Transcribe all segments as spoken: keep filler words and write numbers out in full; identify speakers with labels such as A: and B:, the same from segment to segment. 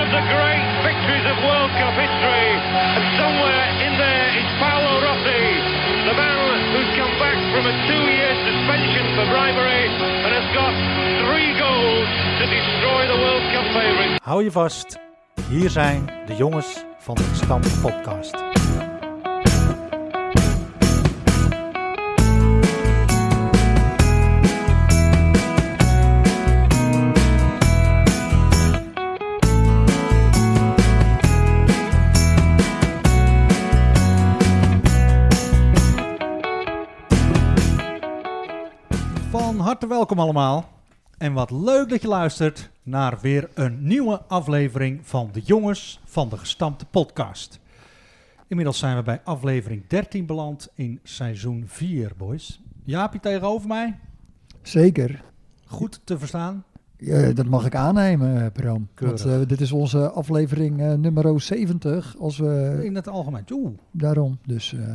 A: of the great victories of World Cup history. And somewhere in there is Paolo Rossi, the man who's come back from a two-year suspension for bribery and has got three goals to destroy the World Cup favourites.
B: Hou je vast, hier zijn de jongens van de Gestampte Podcast. Van harte welkom allemaal en wat leuk dat je luistert naar weer een nieuwe aflevering van de jongens van de Gestampte Podcast. Inmiddels zijn we bij aflevering dertien beland in seizoen vier, boys. Jaapie tegenover mij?
C: Zeker.
B: Goed te verstaan?
C: Ja, dat mag ik aannemen, Bram.
B: Keurig.
C: Want uh, dit is onze aflevering uh, nummer zeventig. Als we...
B: In het algemeen. Oeh.
C: Daarom, dus... Uh...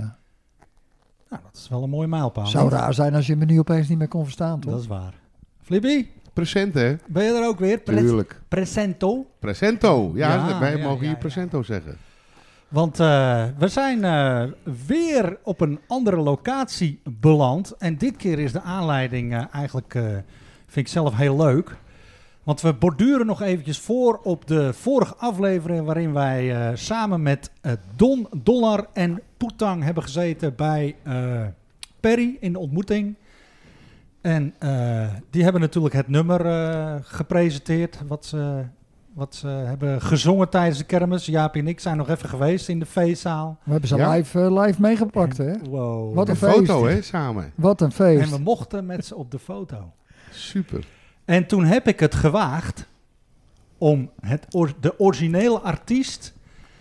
B: Nou, dat is wel een mooie mijlpaal.
C: Zou raar zijn als je me nu opeens niet meer kon verstaan, toch?
B: Dat is waar. Flippy?
D: Present, hè?
B: Ben je er ook weer? Pre-
D: Tuurlijk.
B: Presento?
D: Presento. Ja,
B: Ja,
D: wij
B: ja,
D: mogen
B: ja,
D: hier
B: ja.
D: presento zeggen.
B: Want uh, we zijn uh, weer op een andere locatie beland. En dit keer is de aanleiding uh, eigenlijk, uh, vind ik zelf heel leuk. Want we borduren nog eventjes voor op de vorige aflevering waarin wij uh, samen met uh, Don, Dollar en Poetang hebben gezeten bij uh, Perry in de ontmoeting. En uh, die hebben natuurlijk het nummer uh, gepresenteerd wat ze, wat ze hebben gezongen tijdens de kermis. Jaapie en ik zijn nog even geweest in de feestzaal.
C: We hebben ze
D: Ja.
C: live, uh, live meegepakt, hè?
B: Wow.
C: Wat
D: Een
C: een feest.
D: foto, hè, samen.
C: Wat een
B: En
C: feest.
B: we mochten met ze op de foto.
D: Super.
B: En toen heb ik het gewaagd om het or- de originele artiest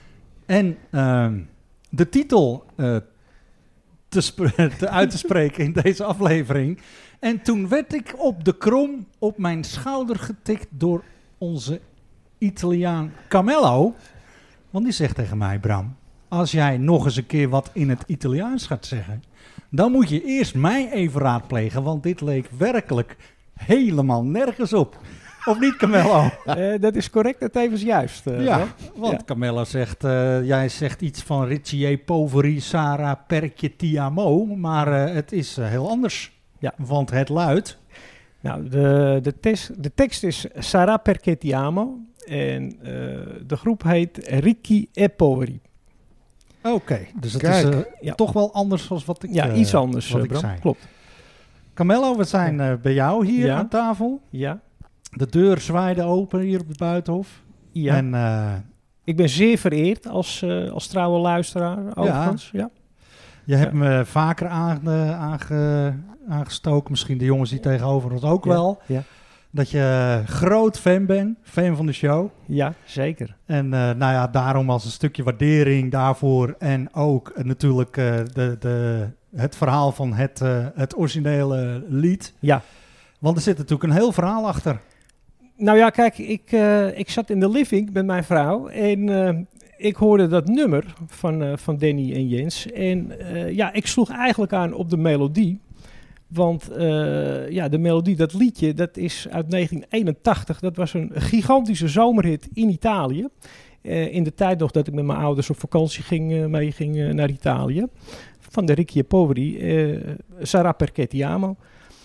B: en uh, de titel uh, te, sp- te uit te spreken in deze aflevering. En toen werd ik op de krom op mijn schouder getikt door onze Italiaan Camillo. Want die zegt tegen mij, Bram, als jij nog eens een keer wat in het Italiaans gaat zeggen, dan moet je eerst mij even raadplegen, want dit leek werkelijk helemaal nergens op. Of niet, Camillo?
E: Uh, dat is correct en tevens juist. Uh,
B: Ja,
E: hè?
B: want
E: Ja.
B: Camillo zegt, uh, jij zegt iets van Riccier poveri Sara perché ti amo, maar uh, het is uh, heel anders.
E: Ja.
B: Want het luidt...
E: Nou, de, de, tes, de tekst is Sarà perché ti amo en uh, de groep heet Ricci e Poveri.
B: Oké, okay, dus het
D: Kijk.
B: is uh,
E: Ja.
B: toch wel anders dan wat ik
E: Ja,
B: uh,
E: iets anders,
B: wat
E: uh,
B: ik
E: Bram.
B: zei.
E: Klopt.
B: Camillo, we zijn uh, bij jou hier
E: Ja.
B: aan tafel.
E: Ja.
B: De deur zwaaide open hier op het Buitenhof.
E: ja.
B: En uh,
E: Ik ben zeer vereerd als, uh, als trouwe luisteraar, overigens. Ja.
B: je hebt me vaker aange, aange, aangestoken, misschien de jongens die tegenover ons ook
E: Ja.
B: wel,
E: Ja.
B: dat je groot fan bent, fan van de show.
E: Ja, zeker.
B: En uh, nou ja, daarom als een stukje waardering daarvoor en ook uh, natuurlijk uh, de, de, het verhaal van het, uh, het originele lied.
E: Ja.
B: Want er zit natuurlijk een heel verhaal achter.
E: Nou ja, kijk, ik, uh, ik zat in de living met mijn vrouw en uh, ik hoorde dat nummer van, uh, van Danny en Jens. En uh, ja, ik sloeg eigenlijk aan op de melodie. Want uh, ja, de melodie, dat liedje, dat is uit negentien eenentachtig. Dat was een gigantische zomerhit in Italië. Uh, in de tijd nog dat ik met mijn ouders op vakantie ging, uh, mee ging uh, naar Italië. Van de Ricci e Poveri, uh, Sarà perché ti amo.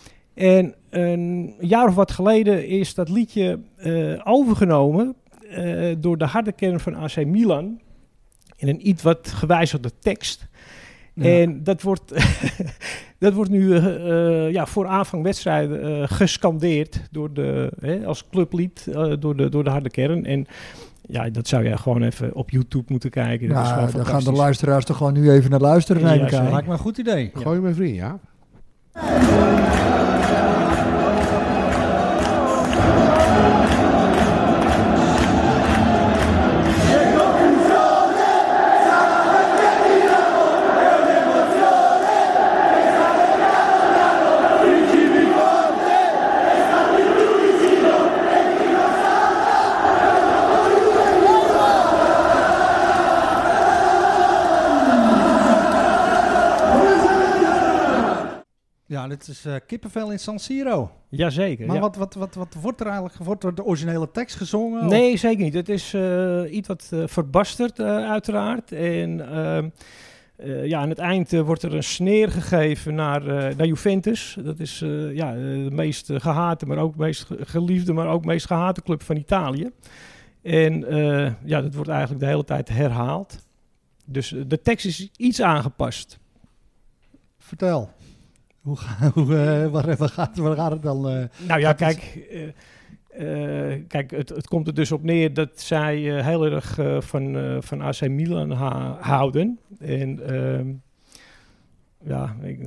E: En een jaar of wat geleden is dat liedje uh, overgenomen uh, door de harde kern van A C Milan. In een iets wat gewijzigde tekst.
B: Ja.
E: En dat wordt, dat wordt nu uh, uh, ja, voor aanvang wedstrijden uh, gescandeerd door de, hè, als clublied uh, door, de, door de harde kern. En ja, dat zou jij gewoon even op YouTube moeten kijken. Dat is
C: Nou,
E: gewoon
C: daar gaan de
E: fantastisch.
C: luisteraars toch gewoon nu even naar luisteren, neem
E: Ja,
C: ik
E: zo
C: aan.
B: Lijkt me een goed idee.
E: Ja.
D: Gooi me vriend, ja?
B: Ja, dit dit is uh, kippenvel in San Siro.
E: Jazeker.
B: Maar
E: ja.
B: wat, wat, wat, wat wordt er eigenlijk? Wordt er de originele tekst gezongen?
E: Nee, zeker niet. Het is uh, iets wat uh, verbasterd, uh, uiteraard. En uh, uh, ja, aan het eind uh, wordt er een sneer gegeven naar, uh, naar Juventus. Dat is uh, ja, de meest gehate, maar ook meest geliefde, maar ook meest gehate club van Italië. En uh, ja, dat wordt eigenlijk de hele tijd herhaald. Dus uh, de tekst is iets aangepast.
B: Vertel. Hoe, ga, hoe uh, waar, waar, gaat, waar gaat het dan? Uh,
E: nou ja, kijk, uh, uh, kijk het, het komt er dus op neer dat zij uh, heel erg uh, van, uh, van A C Milan ha- houden. En uh, ja, ik,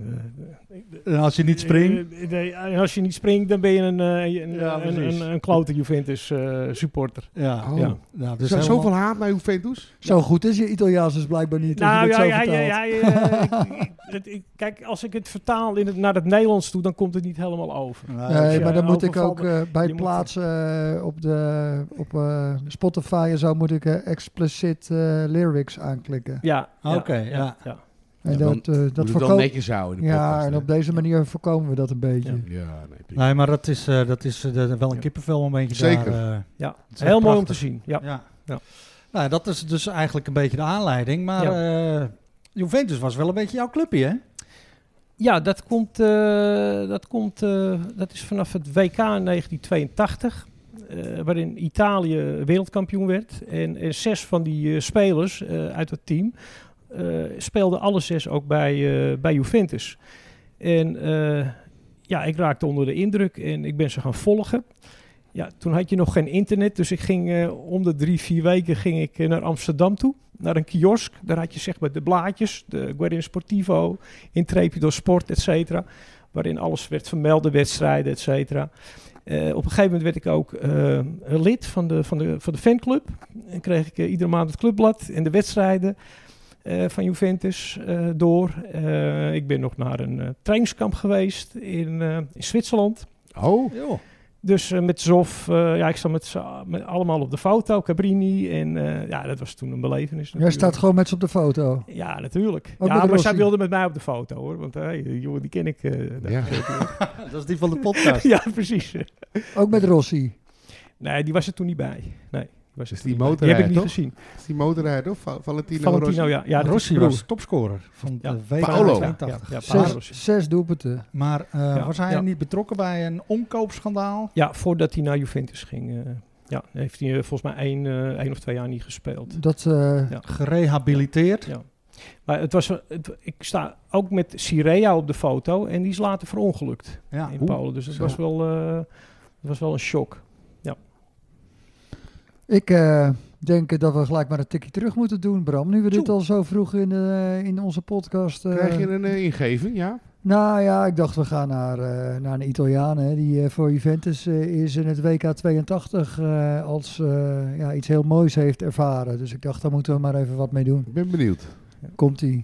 E: uh,
B: en als je niet springt?
E: Uh, nee, en als je niet springt, dan ben je een, uh, een,
B: ja,
E: een, een, een klote Juventus uh, supporter.
B: Ja,
D: oh.
E: ja.
B: Nou, dus
D: Zo,
B: helemaal...
D: Zoveel haat naar Juventus?
C: Zo ja. goed is je Italiaans dus blijkbaar niet.
E: Nou
C: ja,
E: ja, ja, ja, ja, uh, ik, ik, ik, kijk, als ik het vertaal in het, naar het Nederlands toe, dan komt het niet helemaal over.
C: Nee, nee
E: ja,
C: maar dan moet ik ook uh, bij het
E: moet
C: plaatsen uh, op, de, op uh, Spotify en zo moet ik uh, explicit uh, lyrics aanklikken.
E: Ja,
B: oké,
E: okay,
B: ja.
E: ja. ja.
C: En
D: ja,
C: dat, uh, dat
D: moet het wel netjes houden in de
C: ja,
D: podcast,
C: en
D: hè?
C: op deze manier voorkomen we dat een beetje.
D: Ja, ja nee,
B: nee, maar dat is, uh, dat is uh, de, wel een kippenvel momentje.
D: Zeker.
B: Daar, uh,
E: ja, heel mooi
B: prachtig.
E: om te zien. Ja.
B: Ja.
E: Ja.
B: Nou, dat is dus eigenlijk een beetje de aanleiding. Maar ja. uh, Juventus was wel een beetje jouw clubje, hè?
E: Ja, dat komt, uh, dat komt, uh, dat is vanaf het W K negentien tweeëntachtig. Uh, waarin Italië wereldkampioen werd. En, en zes van die uh, spelers uh, uit het team uh, speelden alle zes ook bij, uh, bij Juventus. En uh, ja, ik raakte onder de indruk en ik ben ze gaan volgen. Ja, toen had je nog geen internet, dus ik ging uh, om de drie, vier weken ging ik uh, naar Amsterdam toe. Naar een kiosk, daar had je zeg maar de blaadjes, de Guardian Sportivo, Intrepido Sport, et cetera. Waarin alles werd vermeld, de wedstrijden, et cetera. Uh, op een gegeven moment werd ik ook uh, lid van de, van, de, van de fanclub. En kreeg ik uh, iedere maand het clubblad en de wedstrijden uh, van Juventus uh, door. Uh, ik ben nog naar een uh, trainingskamp geweest in, uh, in Zwitserland.
D: Oh,
B: Jo.
E: Dus uh, met Zoff, uh, ja, ik sta met, met allemaal op de foto, Cabrini. En uh, ja, dat was toen een belevenis.
C: Jij staat gewoon met ze op de foto?
E: Ja, natuurlijk.
C: Ook
E: ja, maar zij wilde met mij op de foto, hoor. Want hey, die jongen, die ken ik. Uh,
D: ja.
B: Dat is die van de podcast.
E: Ja, precies.
C: Ook met Rossi?
E: Nee, die was er toen niet bij. Nee. Was
D: is
E: het
D: die
E: niet
D: motorrijder,
E: die heb ik niet
D: toch?
E: gezien.
D: Is die motorrijder of Valentino,
E: Valentino,
D: Rossi?
E: ja. Ja, dat
B: Rossi
E: is broer.
B: was topscorer van
E: Ja.
B: de W K
D: Paolo.
B: tweeëntachtig.
E: Ja, ja, Paolo.
C: Zes, zes doelpunten.
B: Maar uh,
E: Ja,
B: was hij
E: ja.
B: niet betrokken bij een omkoopschandaal?
E: Ja, voordat hij naar Juventus ging. Uh, ja, heeft hij uh, volgens mij één, uh, één of twee jaar niet gespeeld.
C: Dat, uh,
E: Ja.
B: Gerehabiliteerd?
E: Ja. Maar het was, het, ik sta ook met Sirea op de foto en die is later verongelukt
B: Ja.
E: in
B: Oeh.
E: Polen. Dus het
B: Zo.
E: was wel, uh, het was wel een shock.
C: ik uh, denk dat we gelijk maar een tikje terug moeten doen, Bram. Nu we dit
D: Zo.
C: al zo vroeg in, de, in onze podcast... Uh,
D: Krijg je een uh, ingeving, ja?
C: Nou ja, ik dacht we gaan naar, uh, naar een Italiaan hè, die uh, voor Juventus uh, is in het W K tweeëntachtig uh, als uh, ja, iets heel moois heeft ervaren. Dus ik dacht, daar moeten we maar even wat mee doen.
D: Ik ben benieuwd.
C: Komt-ie.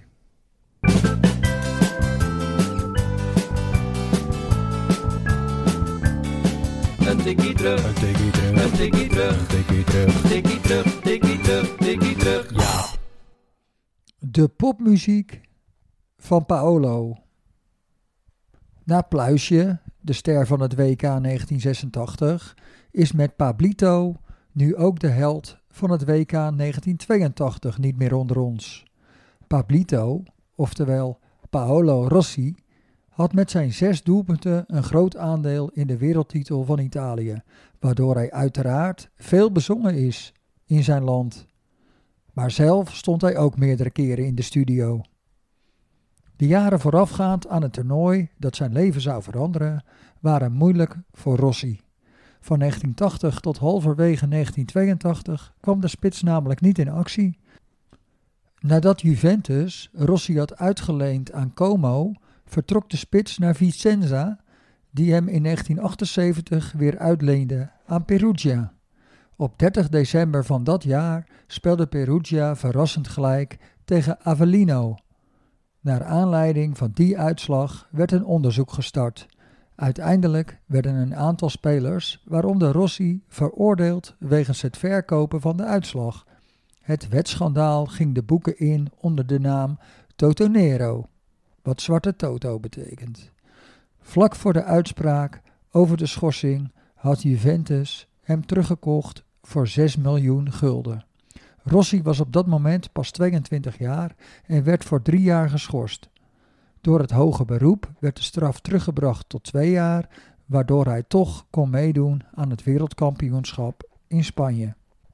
F: Een tikkie terug, een tikkie terug, een tikkie terug, een tikkie terug, tikkie terug, tikkie terug, tikkie terug. Ja.
C: De popmuziek van Paolo. Na Pluisje, de ster van het W K negentien zesentachtig, is met Pablito nu ook de held van het W K negentien tweeëntachtig niet meer onder ons. Pablito, oftewel Paolo Rossi, had met zijn zes doelpunten een groot aandeel in de wereldtitel van Italië, waardoor hij uiteraard veel bezongen is in zijn land. Maar zelf stond hij ook meerdere keren in de studio. De jaren voorafgaand aan het toernooi dat zijn leven zou veranderen, waren moeilijk voor Rossi. Van negentien tachtig tot halverwege negentien tweeëntachtig kwam de spits namelijk niet in actie. Nadat Juventus Rossi had uitgeleend aan Como, vertrok de spits naar Vicenza, die hem in negentien achtenzeventig weer uitleende aan Perugia. Op dertig december van dat jaar speelde Perugia verrassend gelijk tegen Avellino. Naar aanleiding van die uitslag werd een onderzoek gestart. Uiteindelijk werden een aantal spelers, waaronder Rossi, veroordeeld wegens het verkopen van de uitslag. Het wetschandaal ging de boeken in onder de naam Totonero, wat zwarte toto betekent. Vlak voor de uitspraak over de schorsing had Juventus hem teruggekocht voor zes miljoen gulden. Rossi was op dat moment pas tweeëntwintig jaar en werd voor drie jaar geschorst. Door het hoge beroep werd de straf teruggebracht tot twee jaar, waardoor hij toch kon meedoen aan het wereldkampioenschap in Spanje.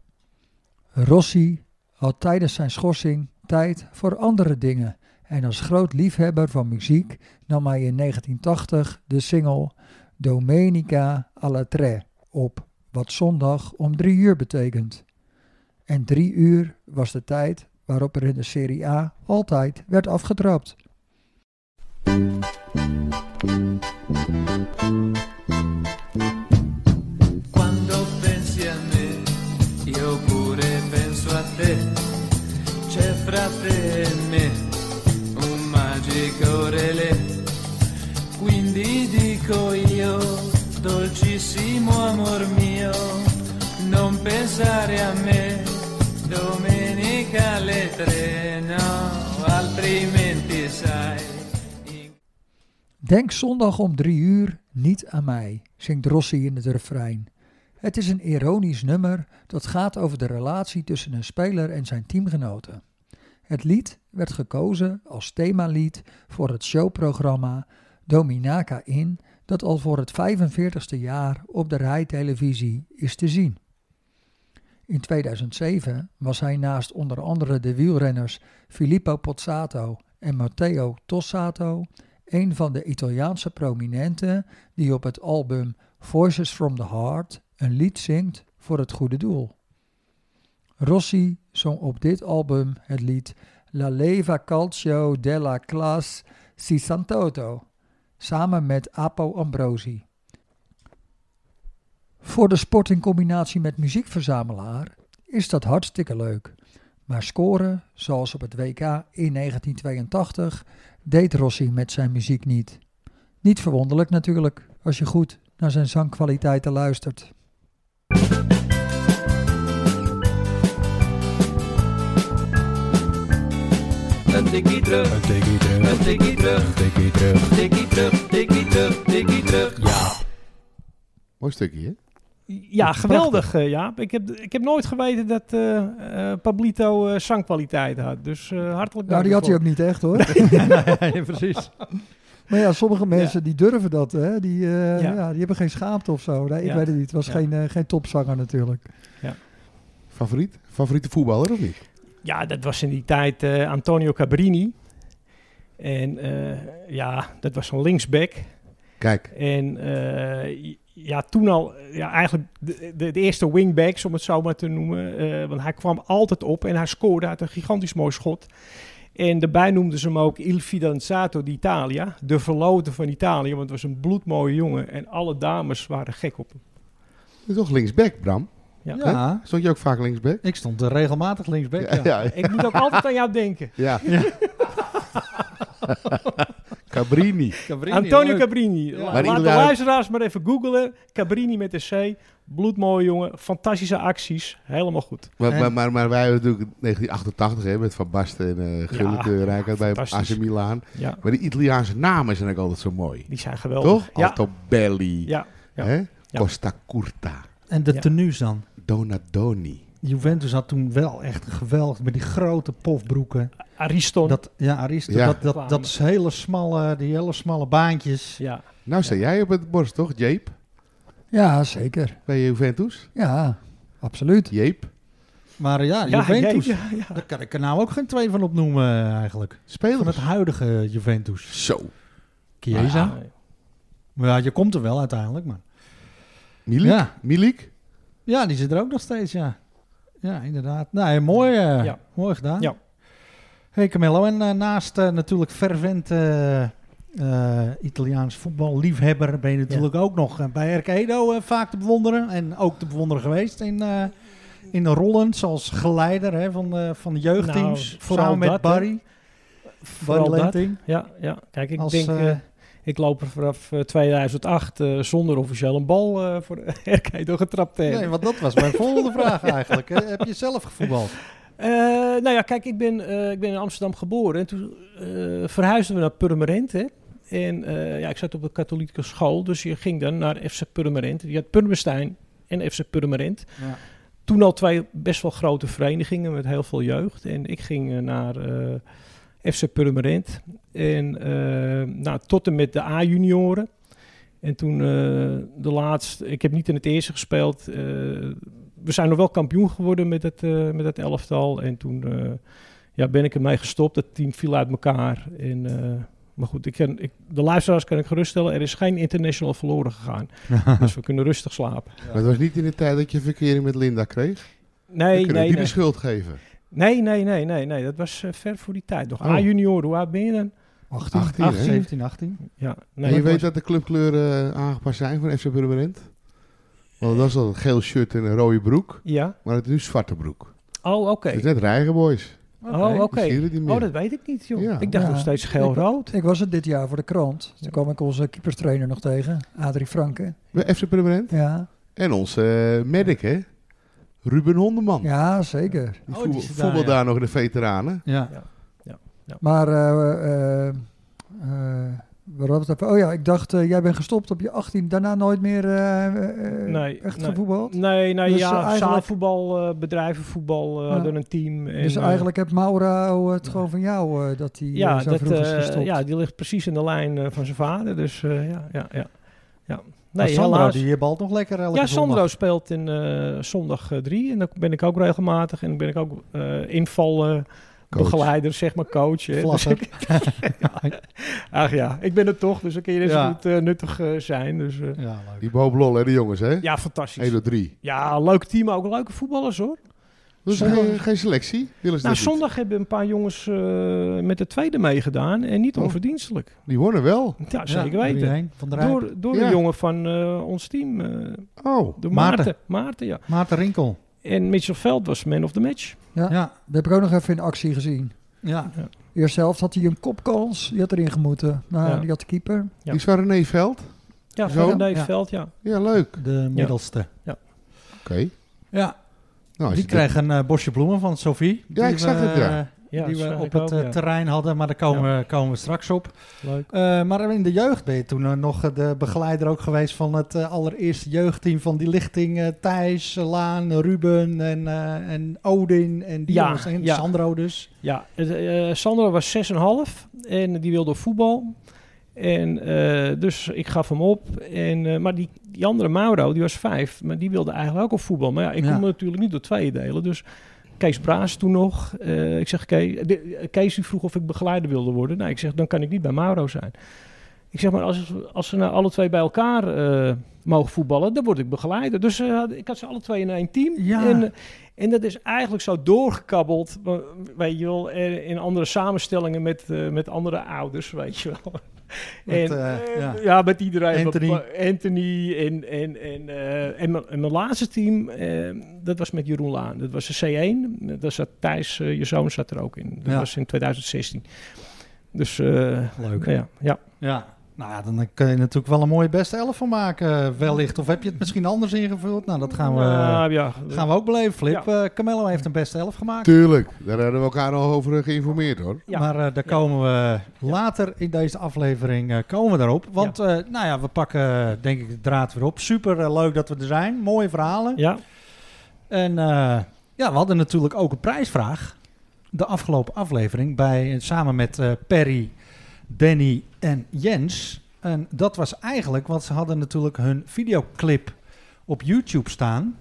C: Rossi had tijdens zijn schorsing tijd voor andere dingen en als groot liefhebber van muziek nam hij in negentien tachtig de single Domenica alle tre op, wat zondag om drie uur betekent. En drie uur was de tijd waarop er in de Serie A altijd werd afgetrapt.
F: Quando pensi a me, io pure penso a te. C'è fra te e me un magico relè. Quindi dico io, dolcissimo amor mio, non pensare a me, domenica alle tre, no, altrimenti sai.
C: Denk zondag om drie uur niet aan mij, zingt Rossi in het refrein. Het is een ironisch nummer dat gaat over de relatie tussen een speler en zijn teamgenoten. Het lied werd gekozen als themalied voor het showprogramma Dominaca In, dat al voor het vijfenveertigste jaar op de Rai Televisie is te zien. In tweeduizend zeven was hij naast onder andere de wielrenners Filippo Pozzato en Matteo Tossato een van de Italiaanse prominenten die op het album Voices from the Heart een lied zingt voor het goede doel. Rossi zong op dit album het lied La Leva Calcio della Classe sessantotto samen met Apo Ambrosi. Voor de sport in combinatie met muziekverzamelaar is dat hartstikke leuk. Maar scoren, zoals op het W K in negentien tweeëntachtig, deed Rossi met zijn muziek niet. Niet verwonderlijk natuurlijk, als je goed naar zijn zangkwaliteiten luistert.
F: Een tikkie terug, een tikkie terug, een tikkie terug, een tikkie terug, tikkie terug, tikkie terug, tikkie terug. Ja.
D: Mooi stukje, hè?
E: Ja, geweldig, uh, Jaap. Ik heb, ik heb nooit geweten dat uh, uh, Pablito uh, zangkwaliteit had. Dus uh, hartelijk dank.
C: Nou, die had hij
E: ervoor.
C: ook niet echt, hoor.
B: nee, precies.
C: Maar ja, sommige mensen ja. die durven dat, hè. Die, uh, ja. Ja, die hebben geen schaamte of zo. Nee, ik
E: ja.
C: weet het niet. Het was
E: ja.
C: geen, uh, geen topzanger natuurlijk.
E: Ja.
D: Favoriet? Favoriete voetballer of niet?
E: Ja, dat was in die tijd uh, Antonio Cabrini. En uh, ja, dat was een linksback.
D: Kijk.
E: En uh, ja, toen al ja, eigenlijk de, de, de eerste wingbacks, om het zo maar te noemen. Uh, want hij kwam altijd op en hij scoorde uit een gigantisch mooi schot. En daarbij noemden ze hem ook Il Fidanzato d'Italia, de verloofde van Italië. Want het was een bloedmooie jongen en alle dames waren gek op hem.
D: Dat is toch linksback, Bram?
E: Ja.
B: Ja,
D: Stond je ook vaak linksback?
B: ik stond er regelmatig linksback. Ja,
D: Ja, ja.
E: Ik moet ook altijd aan jou denken.
D: ja. Cabrini.
B: Cabrini,
E: Antonio
B: leuk.
E: Cabrini.
B: Ja.
E: La-
D: Maar
E: Laat de
D: inderdaad-
E: luisteraars maar even googlen. Cabrini met een C. Bloedmooie jongen. Fantastische acties. Helemaal goed.
D: Maar,
B: En-
D: maar, maar, maar wij hebben natuurlijk negentien achtentachtig hè, met Van Basten en uh, Gulleke
E: Ja,
D: Rijkaard bij A
E: fantastisch.
D: C Milan.
E: Ja,
D: Maar die Italiaanse namen zijn ook altijd zo mooi.
E: die zijn geweldig.
D: Toch?
E: Ja,
D: Altobelli,
E: ja, ja.
D: hè?
E: Ja.
D: Costa Curta,
B: En de
E: Ja.
B: tenues dan.
D: Donadoni.
B: Juventus had toen wel echt geweldig met die grote pofbroeken.
E: Ariston.
B: Dat, ja, Aristo,
D: Ja.
B: dat, dat, dat is hele smalle, die hele smalle baantjes.
E: Ja.
D: Nou sta jij op het borst, toch? Jeep,
C: Ja, zeker.
D: bij Juventus.
C: Ja, absoluut.
D: Jeep.
B: Maar eh, ja,
E: Ja,
B: Juventus,
E: ja, ja, ja.
B: daar kan ik er nou ook geen twee van opnoemen eh, eigenlijk. Van
D: Spelers.
B: het huidige Juventus.
D: Zo.
B: Chiesa.
E: Nee.
B: Maar ja, je komt er wel uiteindelijk. Maar.
D: Milik?
B: Ja.
D: Milik?
B: Ja, die zit er ook nog steeds, ja. Ja, inderdaad. Nee, mooi, eh,
E: Ja.
B: mooi gedaan.
E: Ja.
B: Hey Camillo, en uh, naast uh, natuurlijk fervent uh, uh, Italiaans voetballiefhebber ben je natuurlijk ook nog uh, bij R K Edo uh, vaak te bewonderen. En ook te bewonderen geweest in, uh, in de rollen, zoals geleider hè, van, uh, van de jeugdteams.
E: Nou, vooral
B: samen met
E: dat,
B: Barry.
E: Vooral
B: Barry
E: dat.
B: Lenting.
E: Ja, ja. Kijk, ik
B: Als,
E: denk...
B: uh,
E: Uh, ik loop er vanaf uh, tweeduizend acht uh, zonder officieel een bal uh, voor de R K Edo getrapt te hebben.
B: Nee, want dat was mijn volgende vraag eigenlijk. Hè. Heb je zelf gevoetbald?
E: Uh, nou ja, kijk, ik ben, uh, ik ben in Amsterdam geboren en toen uh, verhuisden we naar Purmerend. Hè. En uh, ja, ik zat op een katholieke school, dus je ging dan naar F C Purmerend. Je had Purmerstein en F C Purmerend. Ja. Toen al twee best wel grote verenigingen met heel veel jeugd. En ik ging uh, naar uh, F C Purmerend. En uh, nou, tot en met de A-junioren. En toen uh, de laatste... Ik heb niet in het eerste gespeeld. Uh, we zijn nog wel kampioen geworden met het, uh, met het elftal. En toen uh, ja, ben ik ermee gestopt. Het team viel uit elkaar. En, uh, maar goed, ik kan, ik, de luisteraars kan ik geruststellen. Er is geen international verloren gegaan. Dus we kunnen rustig slapen.
D: Ja. Maar het was niet in de tijd dat je verkering met Linda kreeg?
E: Nee,
D: Dan kunnen
E: nee,
D: die
E: nee.
D: de schuld geven?
E: Nee, nee, nee, nee, nee. Dat was uh, ver voor die tijd. Nog
D: Oh.
E: A-junior, hoe oud ben je dan?
C: achttien.
D: achttien,
B: achttien,
D: hè?
B: zeventien, achttien.
E: Ja, nee,
D: En je
E: dat
D: weet
E: was-
D: dat de clubkleuren uh, aangepast zijn van F C Purmerend? Want dat was al een geel shirt en een rode broek.
E: Ja.
D: Maar het is nu zwarte broek.
E: Oh, oké.
D: Okay. Het is net Rijgenboys.
E: Oh, oké.
D: Ik zie het niet meer.
E: Oh, dat weet ik niet, joh.
D: Ja.
E: Ik dacht
C: Ja.
E: nog steeds geel-rood.
C: Ik was het dit jaar voor de krant. Toen kwam ik onze keeperstrainer nog tegen, Adrie Franke.
D: Bij F C Purmerend.
C: Ja,
D: En onze uh, medic, hè? Ruben Hondeman.
C: ja zeker.
D: Die
B: Oh,
D: voetbal,
B: die zit daar,
D: voetbal
B: ja.
D: daar nog in de veteranen.
B: Ja.
C: Maar, uh, uh, uh, waar hadden we het over? Oh ja, ik dacht, uh, jij bent gestopt op je achttien, daarna nooit meer uh, uh,
E: Nee,
C: echt
E: nee.
C: gevoetbald?
E: Nee, nee,
C: Dus,
E: ja,
C: uh, eigenlijk-
E: zaalvoetbal, uh, bedrijvenvoetbal, uh,
C: Ja.
E: hadden een team. En,
C: Dus
E: uh,
C: eigenlijk heeft Mauro het gewoon van jou, uh, dat hij uh,
E: ja,
C: zo
E: dat,
C: vroeg is
E: uh,
C: gestopt.
E: ja, die ligt precies in de lijn uh, van zijn vader. Dus uh, ja, ja, ja. ja.
B: Maar
E: Nee,
B: Sandro,
E: helaas.
B: die balt nog lekker elke
E: Ja,
B: zondag.
E: Sandro speelt in uh, zondag uh, drie. En dan ben ik ook regelmatig. En dan ben ik ook uh, inval... Uh,
D: Coach.
E: begeleider, zeg maar, coach. Hè. Dus
B: Vlasser.
E: ik, ja. Ach ja, ik ben het toch, dus dan kun je net zo
B: Ja.
E: goed uh, nuttig uh, zijn. Dus, uh,
B: Ja, leuk.
D: Die Bob Lol, hè, de jongens, hè?
E: ja, fantastisch.
D: één door drie.
E: Ja, leuk team, ook leuke voetballers hoor.
D: Dus
E: Zondag-
D: geen, geen selectie? Willen ze
E: Nou,
D: dat niet?
E: zondag hebben een paar jongens uh, met de tweede meegedaan en niet
D: Oh.
E: onverdienstelijk.
D: Die wonnen wel.
E: Ja, zeker
B: Ja,
E: weten.
B: drie een van de Rijn.
E: Door, door
D: Ja.
E: een jongen van uh, ons team, uh,
D: Oh,
E: door
B: Maarten.
E: Maarten. Maarten, ja.
B: Maarten Rinkel.
E: En Mitchell Veld was man of the match.
C: Ja,
B: Ja.
C: dat heb ik ook nog even in actie gezien.
B: Ja.
C: Eerst zelf had hij een kopkans, die had erin gemoeten. Nou,
E: Ja.
C: die had de keeper.
E: Ja.
D: die is van René Veld.
E: Ja,
D: Zo?
E: van Dave
B: Ja.
E: Veld, ja.
D: Ja, leuk.
B: De middelste.
D: Oké.
B: Ja.
D: Nou, als
B: Die
D: je dit-
B: kreeg een uh, bosje bloemen van Sophie.
D: Ja, ik
B: die
D: zag
B: we,
D: het, ja.
E: Ja,
B: die
E: dat
B: we
E: zag
B: op
E: ik
B: het
E: ook,
B: uh,
E: ja.
B: terrein hadden, maar daar komen, we, komen we straks op.
E: Leuk.
B: Uh, maar in de jeugd ben je toen uh, nog uh, de begeleider ook geweest van het uh, allereerste jeugdteam van die lichting. Uh, Thijs, Laan, Ruben en, uh, en Odin en die
E: Ja,
B: jongens. En
E: ja.
B: Sandro dus.
E: Ja, het, uh, Sandro was zes komma vijf en die wilde voetbal. En uh, dus ik gaf hem op. En, uh, maar die, die andere Mauro, die was vijf, maar die wilde eigenlijk ook op voetbal. Maar ja, ik
B: Ja.
E: kon me natuurlijk niet door tweeën delen. Dus Kees Braas toen nog. Uh, ik zeg, Kees, de, Kees die vroeg of ik begeleider wilde worden. Nou, ik zeg, dan kan ik niet bij Mauro zijn. Ik zeg, maar als, als ze nou alle twee bij elkaar uh, mogen voetballen, dan word ik begeleider. Dus uh, ik had ze alle twee in één team.
B: Ja.
E: En, uh, en dat is eigenlijk zo doorgekabbeld, uh, weet je wel, uh, in andere samenstellingen met, uh, met andere ouders, weet je wel.
B: Met,
E: en,
B: uh,
E: uh,
B: ja.
E: ja, met iedereen.
B: Anthony.
E: Met, Anthony en, en, en, uh, en, mijn, en mijn laatste team, uh, dat was met Jeroen Laan. Dat was de C één. Daar zat Thijs, uh, je zoon, zat er ook in. Dat
B: Ja.
E: was in twintig zestien. Dus uh,
B: Leuk.
E: ja, ja.
B: Ja. Nou ja, dan kun je natuurlijk wel een mooie beste elf van maken, wellicht. Of heb je het misschien anders ingevuld? Nou, dat gaan we,
E: Uh, ja.
B: gaan we ook beleven, Flip. Uh, Camelo heeft een beste elf gemaakt.
D: Tuurlijk, daar hebben we elkaar al over uh, geïnformeerd, hoor.
E: Ja.
B: Maar uh, daar
E: Ja.
B: komen we later in deze aflevering uh, komen we daarop. Want uh, nou ja, we pakken uh, denk ik de draad weer op. Super uh, leuk dat we er zijn. Mooie verhalen.
E: Ja.
B: En uh, ja, we hadden natuurlijk ook een prijsvraag. De afgelopen aflevering bij, samen met uh, Perry, Danny en Jens. En dat was eigenlijk, want ze hadden natuurlijk hun videoclip op YouTube staan.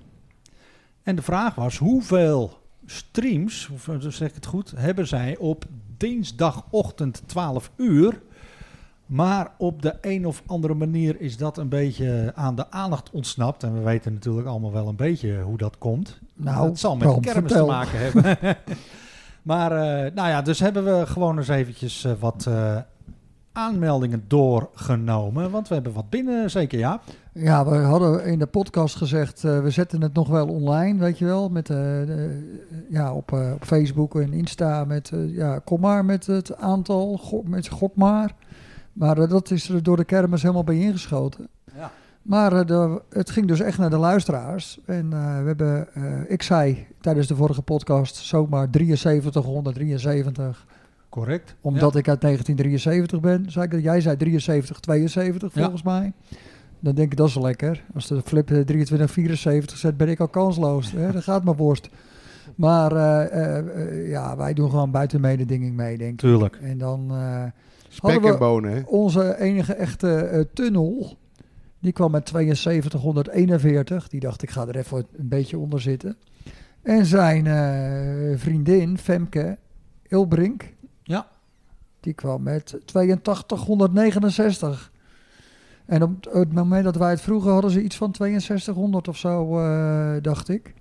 B: En de vraag was, hoeveel streams, of zeg ik het goed, hebben zij op dinsdagochtend twaalf uur. Maar op de een of andere manier is dat een beetje aan de aandacht ontsnapt. En we weten natuurlijk allemaal wel een beetje hoe dat komt.
C: Nou,
B: het zal met
C: Bram,
B: de kermis
C: vertel.
B: te maken hebben. Maar uh, nou ja, dus hebben we gewoon eens eventjes uh, wat uh, aanmeldingen doorgenomen. Want we hebben wat binnen, zeker ja.
C: Ja, we hadden in de podcast gezegd, uh, we zetten het nog wel online, weet je wel. Met, uh, de, ja, op, uh, op Facebook en Insta met, uh, ja, kom maar met het aantal, go- met gok maar. Maar uh, dat is er door de kermis helemaal bij ingeschoten.
B: Ja.
C: Maar uh, de, het ging dus echt naar de luisteraars. En uh, we hebben, uh, ik zei tijdens de vorige podcast zomaar drieënzeventig honderddrieënzeventig
B: correct.
C: Omdat
B: Ja.
C: ik uit negentien drieënzeventig ben. Zei ik dat? Jij zei drieënzeventig, tweeënzeventig
B: Ja.
C: volgens mij. Dan denk ik, dat is wel lekker. Als de flip eh, drieëntwintig vierenzeventig zet, ben ik al kansloos. Hè? Dat gaat maar worst. Maar uh, uh, uh, ja, wij doen gewoon buiten mededinging mee, denk ik.
B: Tuurlijk.
C: En dan uh,
D: Spek
C: hadden we
D: en bonen, hè?
C: onze enige echte uh, tunnel. Die kwam met tweeënzeventighonderdeenenveertig. Die dacht, ik ga er even een beetje onder zitten. En zijn uh, vriendin, Femke Ilbrink.
B: Ja.
C: Die kwam met tweeëntachtighonderdnegenenzestig. En op het moment dat wij het vroegen, hadden ze iets van tweeënzestighonderd of zo, uh, dacht ik.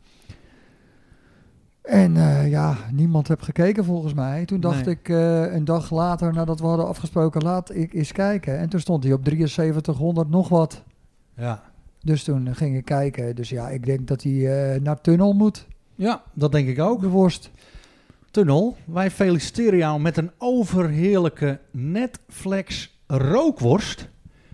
C: En uh, ja, niemand heeft gekeken volgens mij. Toen dacht
B: Nee.
C: ik uh, een dag later, nadat we hadden afgesproken, laat ik eens kijken. En toen stond hij op drieënzeventighonderd nog wat.
B: Ja.
C: Dus toen ging ik kijken. Dus ja, ik denk dat hij uh, naar Tunnel moet,
B: Ja, dat denk ik ook.
C: de worst.
B: Tunnel, wij feliciteren jou met een overheerlijke Netflix rookworst.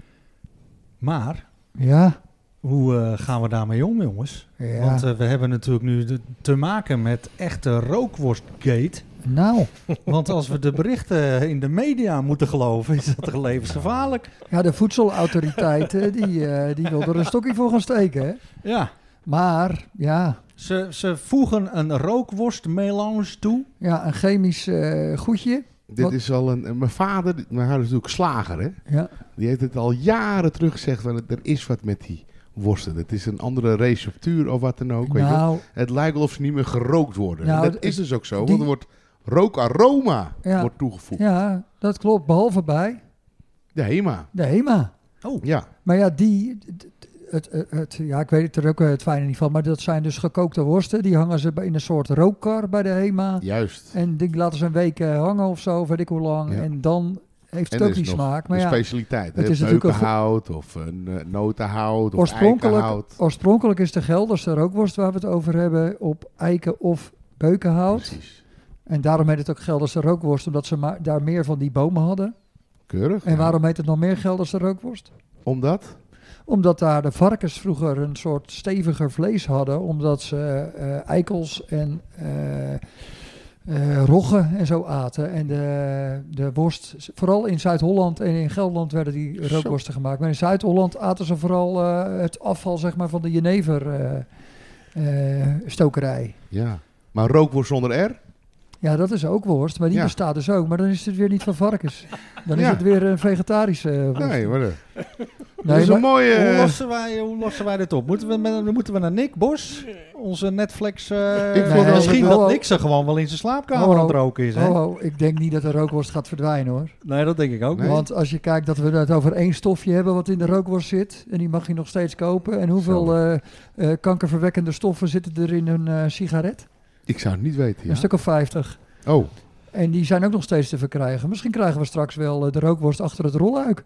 B: Maar
C: Ja,
B: hoe uh, gaan we daarmee om, jongens?
C: ja.
B: Want uh, we hebben natuurlijk nu de, te maken met echte rookworstgate.
C: Nou,
B: Want als we de berichten in de media moeten geloven, is dat toch levensgevaarlijk.
C: ja, de voedselautoriteiten, die, uh, die wil er een stokje voor gaan steken. Hè?
B: Ja,
C: Maar, ja,
B: ze, ze voegen een rookworstmelange toe.
C: ja, een chemisch uh, goedje.
D: Dit
C: Wat-
D: is al een... Mijn vader, mijn vader is natuurlijk slager, hè?
C: Ja,
D: Die heeft het al jaren terug gezegd, van er is wat met die worsten. Het is een andere receptuur of wat dan ook. Weet je wel.
C: nou,
D: Het lijkt wel of ze niet meer gerookt worden.
C: Nou,
D: En dat
C: het-
D: is dus ook zo,
C: die-
D: want er wordt rookaroma
C: Ja.
D: wordt toegevoegd.
C: ja, dat klopt. Behalve bij
D: De Hema.
C: de HEMA.
B: Oh,
D: Ja,
C: Maar ja, die, het, het, het, het- ja, ik weet het er ook het fijne niet van, maar dat zijn dus gekookte worsten. Die hangen ze bij- in een soort rookkar bij de HEMA.
D: juist.
C: En die laten ze een week uh, hangen of zo, weet ik hoe lang.
D: Ja.
C: En dan heeft het
D: En er
C: ook
D: is
C: die
D: nog
C: smaak. Maar
D: een
C: ja,
D: specialiteit.
C: het
D: Het
C: is
D: is
C: natuurlijk een
D: beukenhout of een uh, notenhout of
C: oorspronkelijk,
D: eikenhout.
C: oorspronkelijk is de Gelderse rookworst waar we het over hebben op eiken of beukenhout.
D: Precies.
C: En daarom heet het ook Gelderse rookworst, omdat ze maar, daar meer van die bomen hadden.
D: Keurig.
C: En
D: ja.
C: waarom heet het nog meer Gelderse rookworst?
D: Omdat?
C: Omdat daar de varkens vroeger een soort steviger vlees hadden. Omdat ze uh, eikels en uh, uh, roggen en zo aten. En de, de worst, vooral in Zuid-Holland en in Gelderland werden die
D: Zo.
C: rookworsten gemaakt. Maar in Zuid-Holland aten ze vooral uh, het afval zeg maar, van de jenever uh, uh, stokerij.
D: Ja. Maar rookworst zonder R?
C: Ja, dat is ook worst, maar die
D: Ja.
C: bestaat dus ook. Maar dan is het weer niet van varkens. Dan is
D: Ja.
C: het weer een vegetarische worst.
D: Nee, maar... uh,
C: Nee,
D: dat is
C: maar-
D: een mooie...
B: hoe,
D: uh,
B: lossen wij, hoe lossen wij dit op? Moeten we, met, moeten we naar Nick Bos? Onze Netflix... uh,
D: Ik vond
C: wel-
B: misschien
C: oh,
B: dat
C: oh.
B: Nick ze gewoon wel in zijn slaapkamer
C: Oh,
B: aan het roken is. Hè?
C: Oh, oh, ik denk niet dat de rookworst gaat verdwijnen hoor.
B: Nee, dat denk ik ook
D: Nee.
B: niet.
C: Want als je kijkt dat we het over één stofje hebben wat in de rookworst zit. En die mag je nog steeds kopen. En hoeveel
D: Zo.
C: uh, uh, kankerverwekkende stoffen zitten er in een uh, sigaret?
D: Ik zou het niet weten, ja.
C: Een stuk of vijftig.
D: Oh,
C: En die zijn ook nog steeds te verkrijgen. Misschien krijgen we straks wel uh, de rookworst achter het rolluik.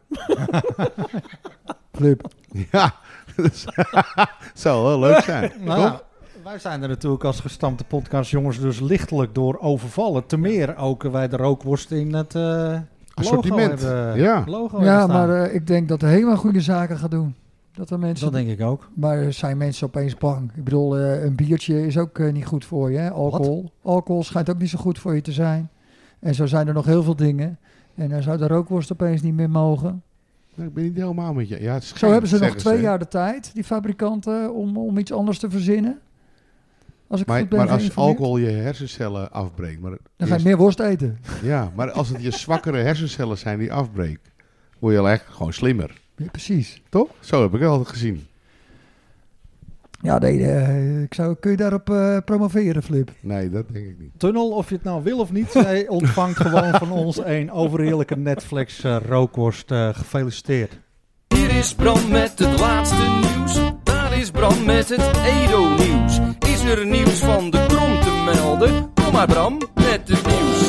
C: Flip.
D: ja. Dat zou wel leuk zijn.
B: Nou,
D: toch?
B: ja, wij zijn er natuurlijk als gestampte podcast jongens dus lichtelijk door overvallen. Te meer ook wij de rookworst in het uh, logo
D: Assortiment,
B: hebben.
D: ja.
B: Logo
C: Ja,
B: hebben staan.
C: maar uh, ik denk dat de HEMA goede zaken gaat doen. Dat er mensen...
B: dat denk ik ook.
C: Maar zijn mensen opeens bang? Ik bedoel, uh, een biertje is ook uh, niet goed voor je. Hè? Alcohol. Alcohol schijnt ook niet zo goed voor je te zijn. En zo zijn er nog heel veel dingen. En dan zou de rookworst opeens niet meer mogen.
D: Nou, ik ben niet helemaal met je. Ja, het
C: Zo
D: schijnt,
C: hebben ze nog
D: zeggen
C: twee
D: hè.
C: jaar de tijd, die fabrikanten, om, om iets anders te verzinnen. Als ik
D: Maar,
C: goed ben
D: maar als
C: geïnformeerd.
D: alcohol je hersencellen afbreekt... Maar
C: Dan ga je
D: eerst-
C: meer worst eten.
D: Ja, maar als het je zwakkere hersencellen zijn die afbreekt... word je al echt gewoon slimmer.
C: Ja, precies.
D: Toch? Zo heb ik het altijd gezien.
C: Ja, nee, uh, ik zou, kun je daarop uh, promoveren, Flip?
D: Nee, dat denk ik niet.
B: Tunnel, of je het nou wil of niet, jij ontvangt gewoon van ons een overheerlijke Netflix uh, rookworst. Uh, gefeliciteerd.
F: Hier is Bram met het laatste nieuws. Daar is Bram met het Edo-nieuws. Is er nieuws van de Krom te melden? Kom maar Bram met het nieuws.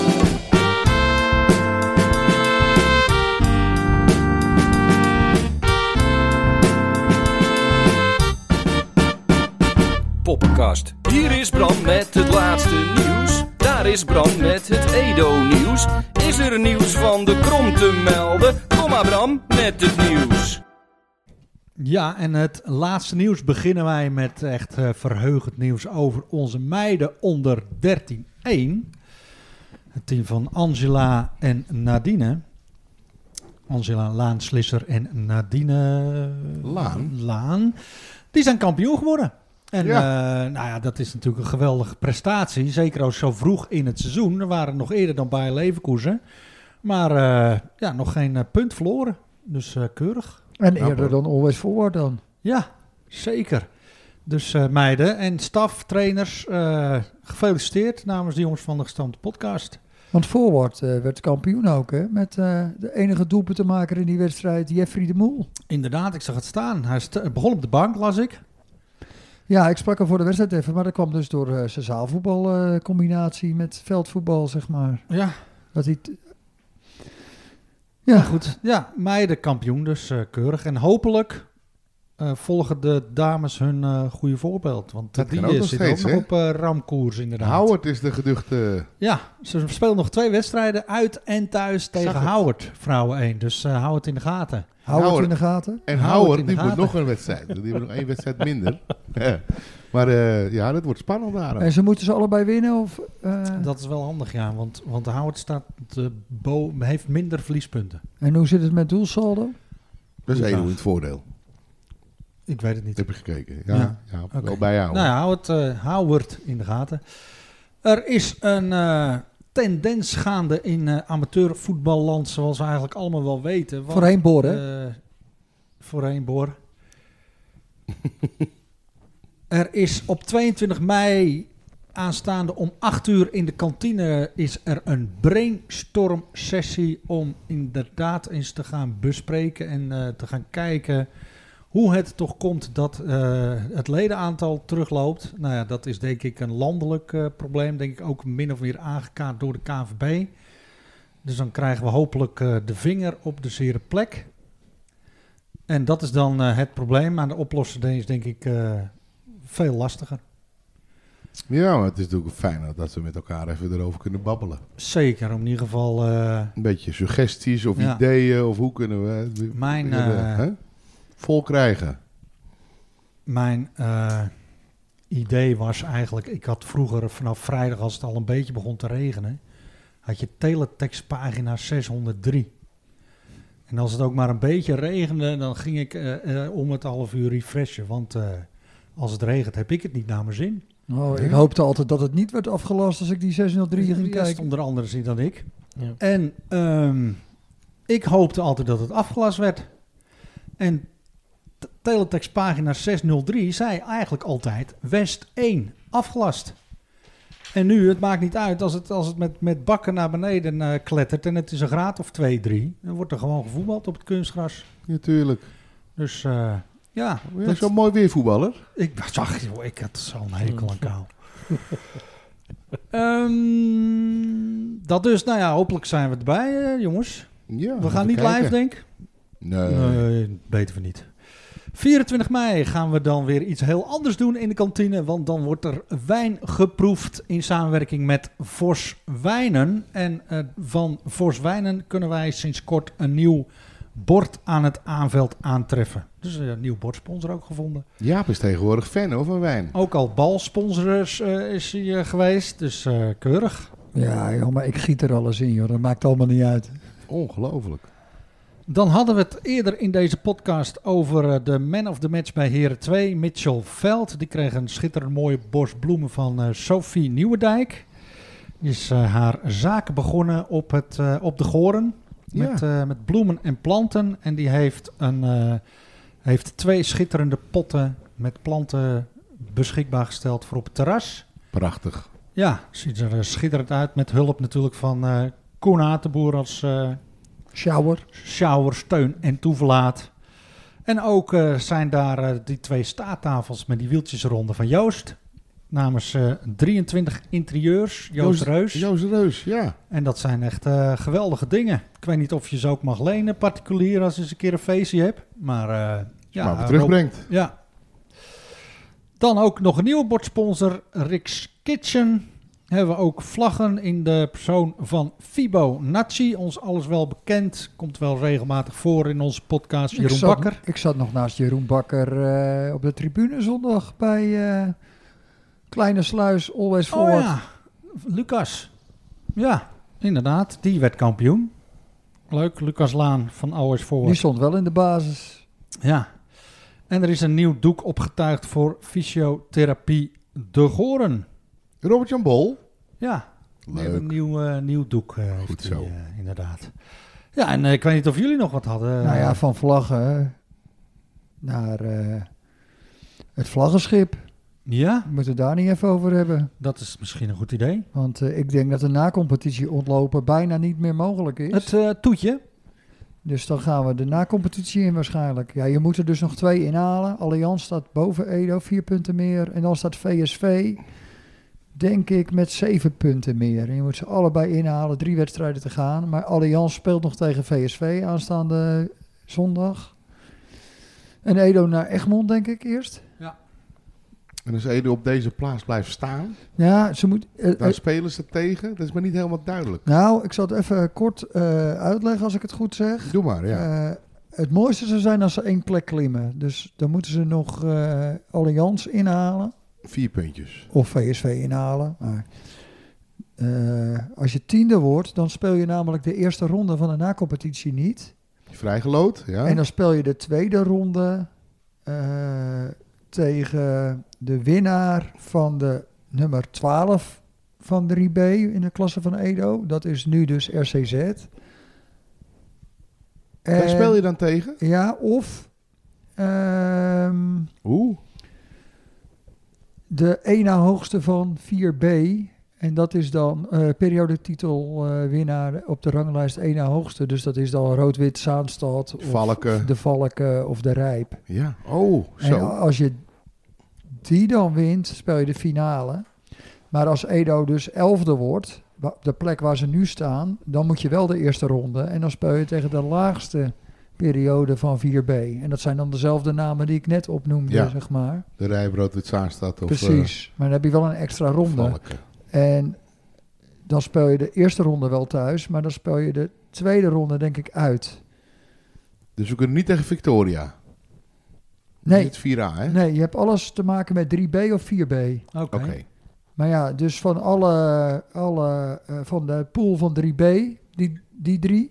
F: Poppenkast. Hier is Bram met het laatste nieuws. Daar is Bram met het Edo-nieuws. Is er nieuws van de Krom te melden? Kom maar Bram met het nieuws.
B: Ja, en het laatste nieuws beginnen wij met echt uh, verheugend nieuws over onze meiden onder dertien één. Het team van Angela en Nadine. Angela Laan-Slisser en Nadine
D: Laan?
B: Laan. Die zijn kampioen geworden. En
D: Ja.
B: eh, nou ja, dat is natuurlijk een geweldige prestatie. Zeker ook zo vroeg in het seizoen. Er waren nog eerder dan bij Leverkusen. Maar uh, ja, nog geen uh, punt verloren. Dus uh, keurig.
C: En
D: Nou,
C: eerder dan Always Forward dan.
B: Ja, zeker. Dus uh, meiden en staf, trainers, uh, gefeliciteerd namens de jongens van de gestampte podcast.
C: Want Forward uh, werd kampioen ook, hè? Met uh, de enige doelpuntenmaker in die wedstrijd, Jeffrey de Moel.
B: Inderdaad, ik zag het staan. Hij st- begon op de bank, las ik.
C: Ja, ik sprak hem voor de wedstrijd even, maar dat kwam dus door uh, zijn zaalvoetbalcombinatie uh, met veldvoetbal, zeg maar.
B: Ja,
C: Dat hij t-
B: ja
C: ja,
B: goed. Ja, meiden kampioen, dus uh, keurig. En hopelijk uh, volgen de dames hun uh, goede voorbeeld. Want
D: Dat
B: die
D: kan ook
B: uh,
D: nog
B: zitten
D: steeds,
B: ook nog
D: hè?
B: op uh, ramkoers inderdaad.
D: Howard is de geduchte...
B: Ja, ze spelen nog twee wedstrijden uit en thuis tegen
D: het.
B: Howard, vrouwen één. Dus uh, hou het in de gaten.
C: hou het
D: Howard.
C: in de gaten.
D: En
B: Howard
D: Howard,
B: in de
D: die moet
B: gaten.
D: nog een wedstrijd. Die hebben nog één wedstrijd minder. Ja. Maar uh, ja, dat wordt spannend daar.
C: En ze moeten ze allebei winnen? Of, uh,
B: Dat is wel handig, ja. Want, want Howard staat te bo- heeft minder verliespunten.
C: En hoe zit het met doelsaldo?
D: Dat is
B: Goed
D: één
B: vraag.
D: in het voordeel.
B: Ik weet het niet.
D: Heb je gekeken? Ja,
B: Ja.
D: ja.
B: Oké.
D: wel bij jou.
B: Nou ja, hou het, uh, Howard in de gaten. Er is een uh, tendens gaande in uh, amateurvoetballand, zoals we eigenlijk allemaal wel weten. Want,
C: Voorheen Boor, hè?
B: Uh, voorheen Boor. Er is op tweeëntwintig mei aanstaande om acht uur in de kantine is er een brainstorm sessie om inderdaad eens te gaan bespreken en uh, te gaan kijken hoe het toch komt dat uh, het ledenaantal terugloopt. Nou ja, dat is denk ik een landelijk uh, probleem, denk ik ook min of meer aangekaart door de K N V B. Dus dan krijgen we hopelijk uh, de vinger op de zere plek. En dat is dan uh, het probleem. Maar de oplossing is denk ik uh, veel lastiger.
D: Ja, maar het is natuurlijk fijn dat we met elkaar even erover kunnen babbelen.
B: Zeker, om in ieder geval... Uh,
D: Een beetje suggesties of
B: ja.
D: ideeën of hoe kunnen we
B: Mijn,
D: we,
B: uh,
D: hè, vol krijgen.
B: Mijn uh, idee was eigenlijk... Ik had vroeger vanaf vrijdag, als het al een beetje begon te regenen... had je teletextpagina zeshonderddrie. En als het ook maar een beetje regende... dan ging ik uh, uh, om het half uur refreshen. Want uh, als het regent heb ik het niet naar mijn zin.
C: Oh, ik hoopte altijd dat het niet werd afgelast als ik die zeshonderddrie ging
B: Die
C: kijken.
B: stond er anders in dan ik.
E: Ja.
B: En um, ik hoopte altijd dat het afgelast werd. En t- teletextpagina zeshonderddrie zei eigenlijk altijd West één afgelast. En nu, het maakt niet uit, als het, als het met, met bakken naar beneden uh, klettert en het is een graad of twee, drie, dan wordt er gewoon gevoetbald op het kunstgras.
D: Natuurlijk.
B: Dus uh, ja.
D: Ja,
B: dat-
D: zo'n mooi weervoetballer.
B: Ik zag, joh, ik had zo'n hekel aan kou. um, dat dus, nou ja, hopelijk zijn we erbij, uh, jongens.
D: Ja,
B: We gaan
D: even
B: niet
D: kijken.
B: live, denk ik.
D: Nee.
B: Nee, beter van niet. vierentwintig mei gaan we dan weer iets heel anders doen in de kantine. Want dan wordt er wijn geproefd in samenwerking met Vos Wijnen. En uh, van Vos Wijnen kunnen wij sinds kort een nieuw bord aan het aanveld aantreffen. Dus uh, een nieuw bordsponsor ook gevonden.
D: Jaap is tegenwoordig fan hoor, van wijn.
B: Ook al balsponsors uh, is hij uh, geweest, dus uh, keurig.
C: Ja, joh, maar ik giet er alles in, joh. Dat maakt allemaal niet uit.
D: Ongelooflijk.
B: Dan hadden we het eerder in deze podcast over uh, de man of the match bij Heren twee, Mitchell Veld. Die kreeg een schitterend mooie bos bloemen van uh, Sophie Nieuwendijk. Die is uh, haar zaken begonnen op, het, uh, op de Goren
D: Ja.
B: met, uh, met bloemen en planten. En die heeft, een, uh, heeft twee schitterende potten met planten beschikbaar gesteld voor op het terras.
D: Prachtig.
B: Ja, ziet er uh, schitterend uit met hulp natuurlijk van uh, Koen Hatenboer als... Uh,
C: Shower.
B: shower, steun en toeverlaat. En ook uh, zijn daar uh, die twee staattafels met die wieltjes eronder van Joost. Namens uh, drieëntwintig interieurs, Joost, Reus.
D: Joost Reus, ja.
B: En dat zijn echt uh, geweldige dingen. Ik weet niet of je ze ook mag lenen, particulier, als je eens een keer een feestje hebt. Maar uh, ja,
D: maar we terugbrengt.
B: Rob, ja. Dan ook nog een nieuwe bordsponsor, Rick's Kitchen. Hebben we ook vlaggen in de persoon van Fibo Nazi. Ons alles wel bekend. Komt wel regelmatig voor in onze podcast. Jeroen
C: ik zat,
B: Bakker.
C: Ik zat nog naast Jeroen Bakker uh, op de tribune zondag bij uh, Kleine Sluis, Always
B: Oh
C: Forward.
B: ja, Lucas. Ja, Inderdaad, die werd kampioen. Leuk, Lucas Laan van O S voor.
C: Die stond wel in de basis.
B: Ja. En er is een nieuw doek opgetuigd voor Fysiotherapie De Goren.
D: Robert-Jan Bol.
B: Ja, die
D: Leuk.
B: hebben een nieuw, uh, nieuw doek. Uh,
D: Goed
B: heeft
D: zo.
B: die, uh, inderdaad. Ja, en uh, ik weet niet of jullie nog wat hadden.
C: Nou ja, van vlaggen naar uh, het vlaggenschip.
B: Ja,
C: We moeten het daar niet even over hebben.
B: dat is misschien een goed idee.
C: Want uh, ik denk dat de nacompetitie ontlopen bijna niet meer mogelijk is.
B: Het uh, toetje.
C: Dus dan gaan we de nacompetitie in waarschijnlijk. Ja, je moet er dus nog twee inhalen. Allianz staat boven Edo, vier punten meer. En dan staat V S V, denk ik, met zeven punten meer. En je moet ze allebei inhalen, drie wedstrijden te gaan. Maar Allianz speelt nog tegen V S V aanstaande zondag. En Edo naar Egmond, denk ik, eerst.
D: En als Edo op deze plaats blijft staan,
C: Ja, ze moet... Uh,
D: daar
C: uh,
D: spelen ze tegen. Dat is maar niet helemaal duidelijk.
C: nou, ik zal het even kort uh, uitleggen als ik het goed zeg.
D: Doe maar, ja.
C: Uh, het mooiste zou zijn als ze één plek klimmen. Dus dan moeten ze nog uh, Allianz inhalen.
D: Vier puntjes.
C: Of V S V inhalen. Maar, uh, als je tiende wordt, dan speel je namelijk de eerste ronde van de nacompetitie niet.
D: Vrijgeloot, ja.
C: En dan speel je de tweede ronde uh, tegen de winnaar van de nummer twaalf van drie B in de klasse van Edo. Dat is nu dus R C Z.
D: Daar
C: En-
D: speel je dan tegen?
C: Ja, of ehm,
D: Oeh.
C: de één na hoogste van vier B. En dat is dan uh, periodetitel uh, winnaar op de ranglijst één na hoogste. Dus dat is dan Rood-Wit Zaanstad of
D: Valken.
C: de Valken of de Rijp.
D: Ja. Oh,
C: En
D: zo.
C: als je die dan wint, speel je de finale. Maar als Edo dus elfde wordt, wa- de plek waar ze nu staan, dan moet je wel de eerste ronde. En dan speel je tegen de laagste periode van vier B. En dat zijn dan dezelfde namen die ik net opnoemde,
D: Ja.
C: zeg maar.
D: De Rijbrood uit Zaanstad of
C: Precies. Maar dan heb je wel een extra
D: uh,
C: ronde.
D: Valken.
C: En dan speel je de eerste ronde wel thuis, maar dan speel je de tweede ronde denk ik uit.
D: Dus we kunnen niet tegen Victoria.
C: Nee,
D: Niet vier A, hè?
C: nee, je hebt alles te maken met drie B of vier B.
B: Oké.
D: Oké.
C: Maar ja, dus van alle, alle uh, van de pool van drie B, die, die drie.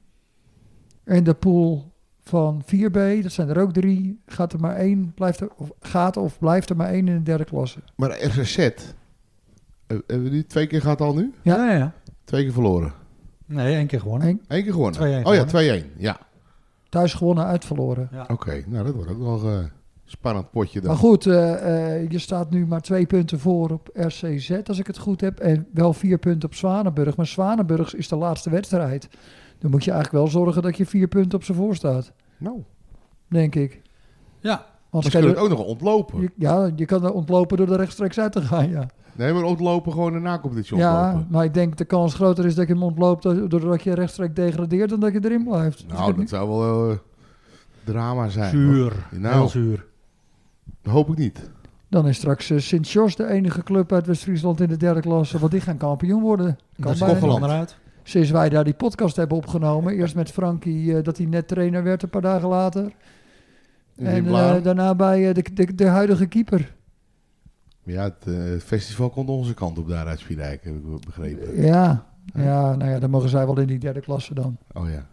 C: En de pool van vier B, dat zijn er ook drie. Gaat er maar één, blijft er, of gaat of blijft er maar één in de derde klasse.
D: Maar R C Z, eh, hebben we die twee keer gehad al nu?
C: Ja.
B: Ja, ja, ja.
D: Twee keer verloren.
B: Nee, één keer gewonnen.
C: Eén,
D: Eén keer gewonnen.
B: twee-een
D: Oh ja,
B: gewonnen.
D: twee-een. Ja.
C: thuis gewonnen, uit verloren.
B: Ja.
D: Oké, nou dat wordt ook nog een spannend potje dan.
C: Maar goed, uh, uh, je staat nu maar twee punten voor op R C Z, als ik het goed heb. En wel vier punten op Zwanenburg. Maar Zwanenburg is de laatste wedstrijd. Dan moet je eigenlijk wel zorgen dat je vier punten op ze voor staat.
D: Nou,
C: Denk ik.
B: Ja,
C: Want
D: maar ze
C: kan
D: kunnen
C: je,
D: het ook nog ontlopen.
C: je- ja, je kan er ontlopen door er rechtstreeks uit te gaan, ja.
D: Nee, maar ontlopen gewoon een nacompetitie
C: Ja,
D: ontlopen.
C: maar ik denk dat de kans groter is dat je hem ontloopt doordat je rechtstreeks degradeert dan dat je erin blijft. Dus ik
D: Nou,
C: heb
D: dat zou wel uh, drama zijn.
B: zuur.
D: hoor. Nou,
B: Heel zuur.
D: dat hoop ik niet.
C: Dan is straks uh, Sint-Jos de enige club uit West-Friesland in de derde klasse, want die gaan kampioen worden. Kan
B: Dat is
C: bijna
B: toch wel
C: niet.
B: onderuit.
C: Sinds wij daar die podcast hebben opgenomen. Eerst met Frankie, uh, dat hij net trainer werd een paar dagen later.
D: In
C: En
D: Zimbabwe.
C: uh, daarna bij uh, de, de, de huidige keeper.
D: Ja, het uh, festival komt onze kant op daar uit Spiedijk, heb ik begrepen.
C: Ja, ja, nou ja, dan mogen zij wel in die derde klasse dan.
D: Oh ja.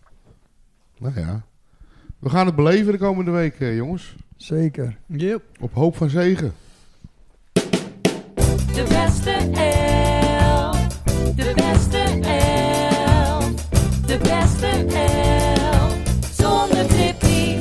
D: Nou ja. We gaan het beleven de komende week, uh, jongens.
C: Zeker.
B: Yep.
D: Op hoop van zegen.
G: De beste elf. De beste elf. De beste elf. Zonder Tippy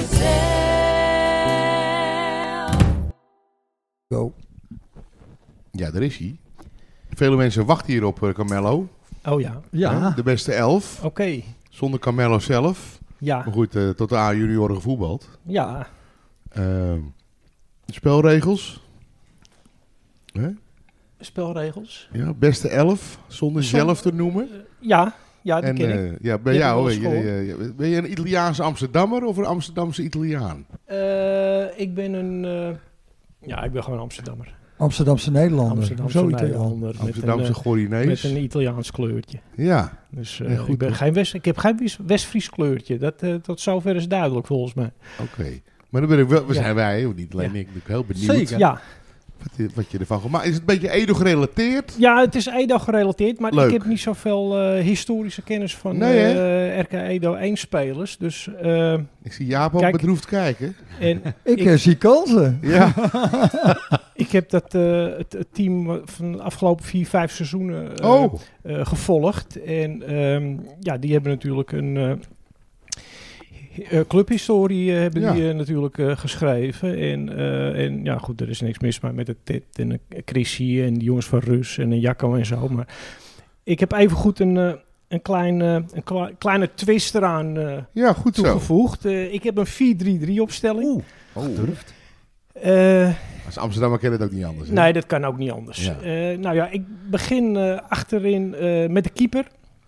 G: zelf.
C: Go.
D: Ja, daar is hij. Vele mensen wachten hier op uh, Carmelo.
E: Oh ja,
B: Ja,
D: Hè? De beste elf.
E: oké.
D: Zonder Carmelo zelf.
E: Ja,
D: Maar goed, uh, tot de A-junioren gevoetbald.
E: ja.
D: Uh, spelregels. Hè?
E: Spelregels.
D: Ja, beste elf. Zonder
E: Zonder-
D: zelf te noemen.
E: Ja, ja, die
D: En
E: ken ik.
D: uh, ja, bij
E: Die heb
D: jou,
E: ik wel
D: je,
E: eens
D: je- je- ben je een Italiaanse Amsterdammer of een Amsterdamse Italiaan?
E: Eh, ik ben een... eh, ja, ik ben gewoon Amsterdammer.
C: Amsterdamse Nederlander.
E: Amsterdamse
C: Zo Italiaan.
E: Nederlander. Met een,
D: Amsterdamse
E: eh,
D: Gorinees.
E: met een Italiaans kleurtje.
D: Ja,
E: Dus eh,
D: Nee, goed,
E: ik, ben
D: hoor.
E: geen West, ik heb geen West- West-Fries kleurtje. Dat, eh, tot zover is duidelijk volgens mij.
D: oké. Maar dan ben ik wel, we
E: Ja.
D: zijn wij, niet alleen
E: Ja.
D: ik, ben ik heel benieuwd.
B: Zeker.
E: Ja,
D: wat, je, wat je ervan gemaakt. Is het een beetje Edo gerelateerd?
E: Ja, het is Edo gerelateerd, maar
D: Leuk.
E: ik heb niet zoveel eh, historische kennis van
D: Nee, hè?
E: eh, R K Edo één spelers. Dus, eh,
D: Ik zie Jaap ook
E: Kijk.
D: bedroefd kijken.
E: en
C: Ik,
E: Ik-
C: eh, zie kansen.
D: Ja,
E: ik heb dat, eh, het, het team van de afgelopen vier, vijf seizoenen eh,
D: oh,
E: eh, gevolgd. En ehm, ja, die hebben natuurlijk een eh, eh, clubhistorie eh, hebben
D: Ja.
E: die eh, natuurlijk eh, geschreven. En, eh, en ja, goed, er is niks mis mee met het Ted en een Chrissy en die jongens van Rus en een Jacco en zo. Maar ik heb even goed een, eh, een, klein, eh, een kle- kleine twist eraan eh,
D: ja, goed zo.
E: toegevoegd. Eh, ik heb een vier drie drie opstelling.
B: Oeh,
D: Oh,
B: durft.
E: Eh,
D: als Amsterdammer kennen het ook niet anders. hè?
E: Nee, dat kan ook niet anders.
D: Ja.
E: Eh, nou ja, ik begin eh, achterin eh, met de keeper.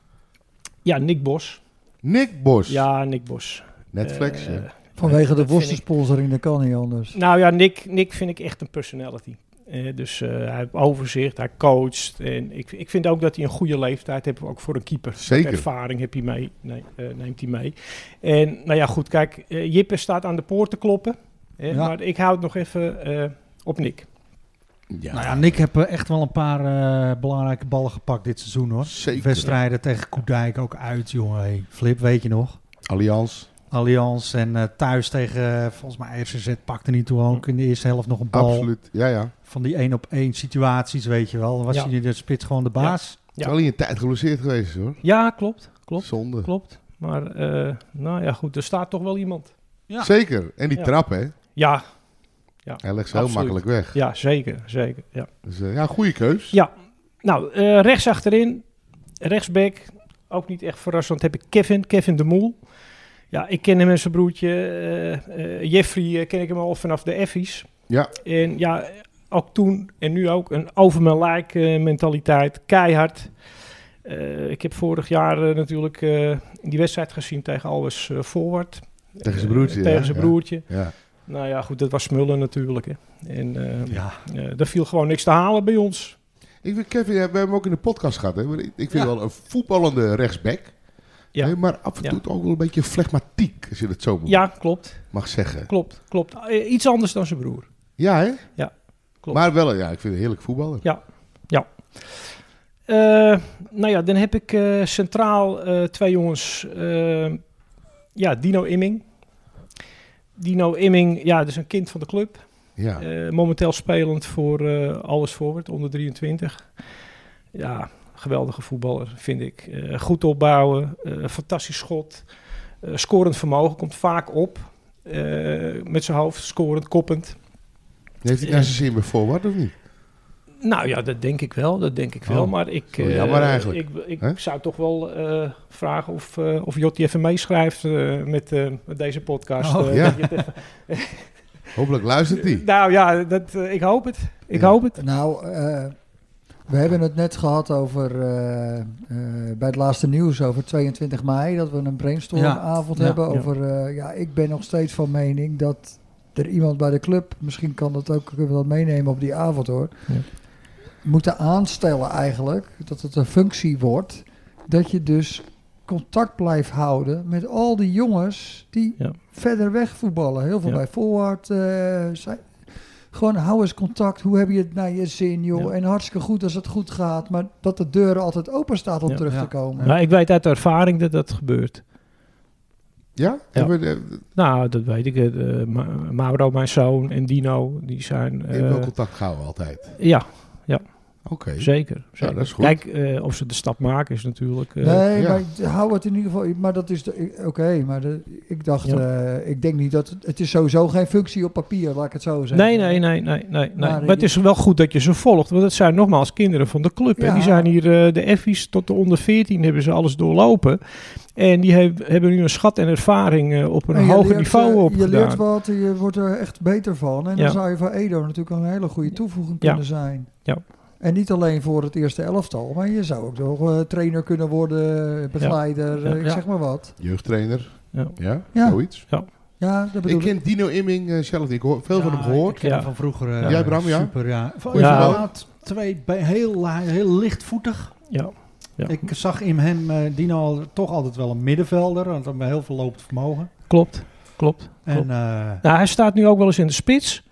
E: Ja, Nick Bos.
D: Nick Bos.
E: Ja, Nick Bos.
D: Netflix.
E: Eh,
D: ja.
C: Vanwege de
E: dat vind ik-
C: worstelsponsoring, dat kan niet anders.
E: Nou ja, Nick, Nick vind ik echt een personality. Eh, dus eh, hij heeft overzicht, hij coacht. En ik, ik vind ook dat hij een goede leeftijd heeft, ook voor een keeper.
D: Zeker.
E: Ervaring heb hij mee, nee, eh, neemt hij mee. En nou ja, goed, kijk, eh, Jippe staat aan de poort te kloppen. Hè,
B: Ja.
E: Maar ik hou het nog even eh, op Nick.
D: Ja.
B: Nou ja, Nick heeft eh, echt wel een paar eh, belangrijke ballen gepakt dit seizoen hoor.
D: Zeker.
B: Wedstrijden tegen Koedijk ook uit, jongen. Hey, Flip, weet je nog?
D: Allianz.
B: Allianz en eh, thuis tegen, eh, volgens mij R C Z pakte niet toe ook in de eerste helft nog een bal.
D: Absoluut. Ja, ja.
B: Van die één op één situaties, weet je wel. Dan was
E: Ja.
B: hij de spits gewoon de baas.
E: Ja.
D: Terwijl hij een tijd geblesseerd geweest is, hoor.
E: Ja, klopt. Klopt.
D: Zonde.
E: Klopt. Maar eh, nou ja, goed, er staat toch wel iemand.
B: Ja.
D: Zeker. En die
E: Ja.
D: trap, hè.
E: Ja,
D: Hij legt ze heel
E: Absoluut.
D: makkelijk weg.
E: ja zeker. zeker ja.
D: Dus uh, ja, goede keus.
E: Ja. Nou, uh, rechts achterin, rechtsback, ook niet echt verrassend, heb ik Kevin, Kevin de Moel. Ja, ik ken hem en zijn broertje. Uh, uh, Jeffrey uh, ken ik hem al vanaf de Effies.
D: Ja.
E: En ja, ook toen en nu ook een over mijn lijk uh, mentaliteit, keihard. Uh, ik heb vorig jaar uh, natuurlijk uh, die wedstrijd gezien tegen Alwes uh, Forward.
D: Tegen zijn broertje.
E: Uh, tegen
D: ja.
E: zijn
D: ja.
E: broertje.
D: Ja.
E: Nou ja, goed, dat was smullen natuurlijk. Hè. En uh,
B: Ja.
E: uh, er viel gewoon niks te halen bij ons.
D: Ik vind Kevin, ja, we hebben hem ook in de podcast gehad. Hè? Maar Ik, ik vind
B: Ja.
D: wel een voetballende rechtsback.
E: Ja.
D: Hè, maar af en toe
E: Ja.
D: ook wel een beetje flegmatiek, als je het zo
E: Ja, klopt.
D: mag zeggen.
E: Klopt, klopt. Uh, iets anders dan zijn broer.
D: Ja, hè?
E: Ja, klopt.
D: Maar wel, ja, ik vind het een heerlijk voetballer.
E: Ja, ja. Uh, nou ja, dan heb ik uh, centraal uh, twee jongens. Uh, ja, Dino Imming. Dino Imming, ja, dat is een kind van de club.
D: Ja.
E: Uh, momenteel spelend voor uh, Alles Forward, onder drieëntwintig. Ja, geweldige voetballer, vind ik. Uh, goed opbouwen, uh, fantastisch schot. Uh, scorend vermogen, komt vaak op. Uh, met zijn hoofd, scorend, koppend.
D: Heeft hij naar zijn zin bij Forward of niet?
E: Nou ja, dat denk ik wel. Dat denk ik wel.
D: Oh,
E: maar ik,
D: zo
E: uh,
D: jammer eigenlijk.
E: ik, ik
D: Hè?
E: zou toch wel uh, vragen of, uh, of Jotti even meeschrijft uh, met, uh, met deze podcast.
B: Oh,
E: uh,
D: ja.
E: dat je het even-
D: Hopelijk luistert hij.
E: nou ja, dat, uh, ik hoop het. Ik
D: Ja.
E: hoop het.
C: Nou, uh, we hebben het net gehad over, uh, uh, bij het laatste nieuws over tweeëntwintig mei, dat we een brainstormavond
B: Ja,
C: hebben
B: ja.
C: over, uh, ja, ik ben nog steeds van mening dat er iemand bij de club, misschien kan dat ook, kunnen we dat meenemen op die avond hoor,
E: Ja.
C: moeten aanstellen eigenlijk, dat het een functie wordt, dat je dus contact blijft houden met al die jongens die
E: Ja.
C: verder weg voetballen. Heel veel
E: Ja.
C: bij Forward uh, zijn. Gewoon hou eens contact. Hoe heb je het naar je zin, joh?
E: Ja.
C: En hartstikke goed als het goed gaat. Maar dat de deur altijd open staat om
E: Ja.
C: terug
B: Ja.
C: te komen.
E: Nou, ik weet uit ervaring dat dat gebeurt.
D: Ja?
E: Ja.
D: Hebben we, uh,
E: Nou, dat weet ik. Uh, Ma- Mauro, mijn zoon, en Dino, die zijn...
D: je hebt wel
E: Uh,
D: contact gehouden altijd.
E: ja,
D: Oké.
E: zeker. zeker.
D: dat is goed.
E: Kijk, uh, of ze de stap maken is natuurlijk... Uh,
C: nee,
D: ja.
C: maar d- hou het in ieder geval. Maar dat is de- ik- oké. maar de, ik dacht,
E: Ja.
C: eh, ik denk niet dat het, het is sowieso geen functie op papier, laat ik het zo zeggen.
E: Nee, nee, nee, nee, nee. nee.
C: Maar,
E: Maar,
C: eh,
E: het is wel goed dat je ze volgt. Want het zijn nogmaals kinderen van de club. hè.
C: Ja.
E: Die zijn hier, uh, de Effies tot de onder veertien hebben ze alles doorlopen. En die heb- hebben nu een schat en ervaring uh, op een
C: En je
E: hoger
C: leert,
E: niveau
C: eh,
E: opgedaan.
C: Je leert wat, je wordt er echt beter van. En
E: Ja.
C: dan zou je voor Edo natuurlijk al een hele goede toevoeging
E: Ja.
C: kunnen zijn.
E: Ja.
C: En niet alleen voor het eerste elftal, maar je zou ook nog uh, trainer kunnen worden, begeleider,
E: Ja.
C: eh, ik
E: Ja.
C: zeg maar wat.
D: Jeugdtrainer.
E: Ja.
D: Ja,
C: Ja.
D: zoiets.
C: Ja, dat bedoel
D: Ik
C: ik.
D: ken Dino Imming uh, zelf niet. Ik hoor veel van
B: Ja,
D: hem gehoord.
B: Ik ken
E: Ja.
B: hem van vroeger. eh,
D: Jij, Bram, ja?
B: Super, ja.
D: Goeie
E: Ja.
B: Inderdaad, twee, be- heel, heel lichtvoetig.
E: Ja. Ja.
B: Ik zag in hem, eh, Dino, toch altijd wel een middenvelder. Want hij heeft heel veel lopend vermogen.
E: Klopt, klopt.
B: En,
E: klopt.
B: eh,
E: Nou, hij staat nu ook wel eens in de spits.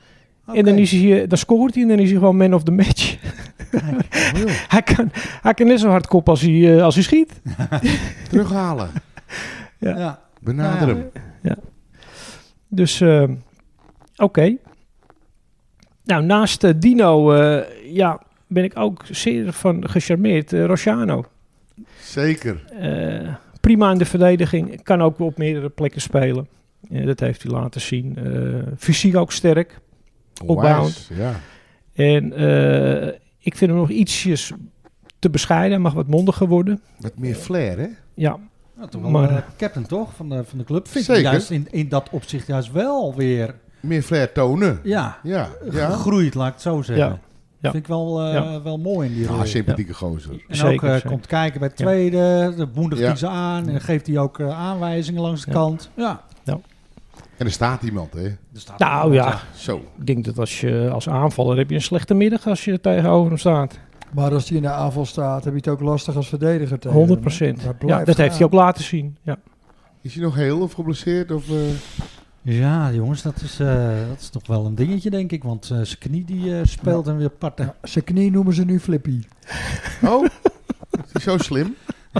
E: En dan, is hij, eh, dan scoort hij en dan is hij gewoon man of the match. hij, kan, hij kan net zo hard koppen als hij, eh, als hij schiet.
D: Terughalen.
E: Ja.
B: Ja.
D: Benader
B: Nou
D: hem.
E: Ja. Dus, eh, oké. Okay. Nou, naast uh, Dino uh, ja, ben ik ook zeer van gecharmeerd. Uh, Rosciano.
D: Zeker.
E: Uh, prima in de verdediging. Kan ook op meerdere plekken spelen. Uh, dat heeft hij laten zien. Uh, fysiek ook sterk. Opbouwend.
D: Wise, ja.
E: En uh, ik vind hem nog ietsjes te bescheiden. Hij mag wat mondiger worden.
D: Met meer flair, hè?
E: Ja.
B: Nou, toch wel
E: Maar-
B: uh, captain toch van de, van de club. Vind
D: Zeker.
B: ik juist in, in dat opzicht juist wel weer
D: Meer flair tonen.
B: ja,
D: Ja, ja.
B: gegroeid, laat ik het zo zeggen.
E: Ja. Ja.
B: Vind ik wel, uh,
E: Ja.
B: wel mooi in die rol.
D: Ah, sympathieke gozer.
B: En
E: Zeker,
B: ook uh,
E: zeker.
B: komt kijken bij het tweede, dan moedigt
D: Ja.
B: hij ze aan en dan geeft hij ook uh, aanwijzingen langs de
E: Ja.
B: kant. Ja.
D: En er staat iemand, hè?
B: Er staat
E: Nou ja,
D: Zo.
E: ik denk dat als je als aanvaller heb je een slechte middag als je tegenover hem staat.
C: Maar als hij in de aanval staat, heb je het ook lastig als verdediger tegen
E: honderd
C: hem,
E: procent.
C: hè? Dat
E: Ja,
C: blijft
E: dat heeft hij
C: gaan.
E: ook laten zien. Ja.
D: Is hij nog heel of geblesseerd? Of, uh...
B: Ja, jongens, dat is, uh, dat is toch wel een dingetje, denk ik. Want uh, zijn knie die uh, speelt hem weer parten.
C: Ja, zijn knie noemen ze nu Flippy.
D: Oh, is hij zo slim?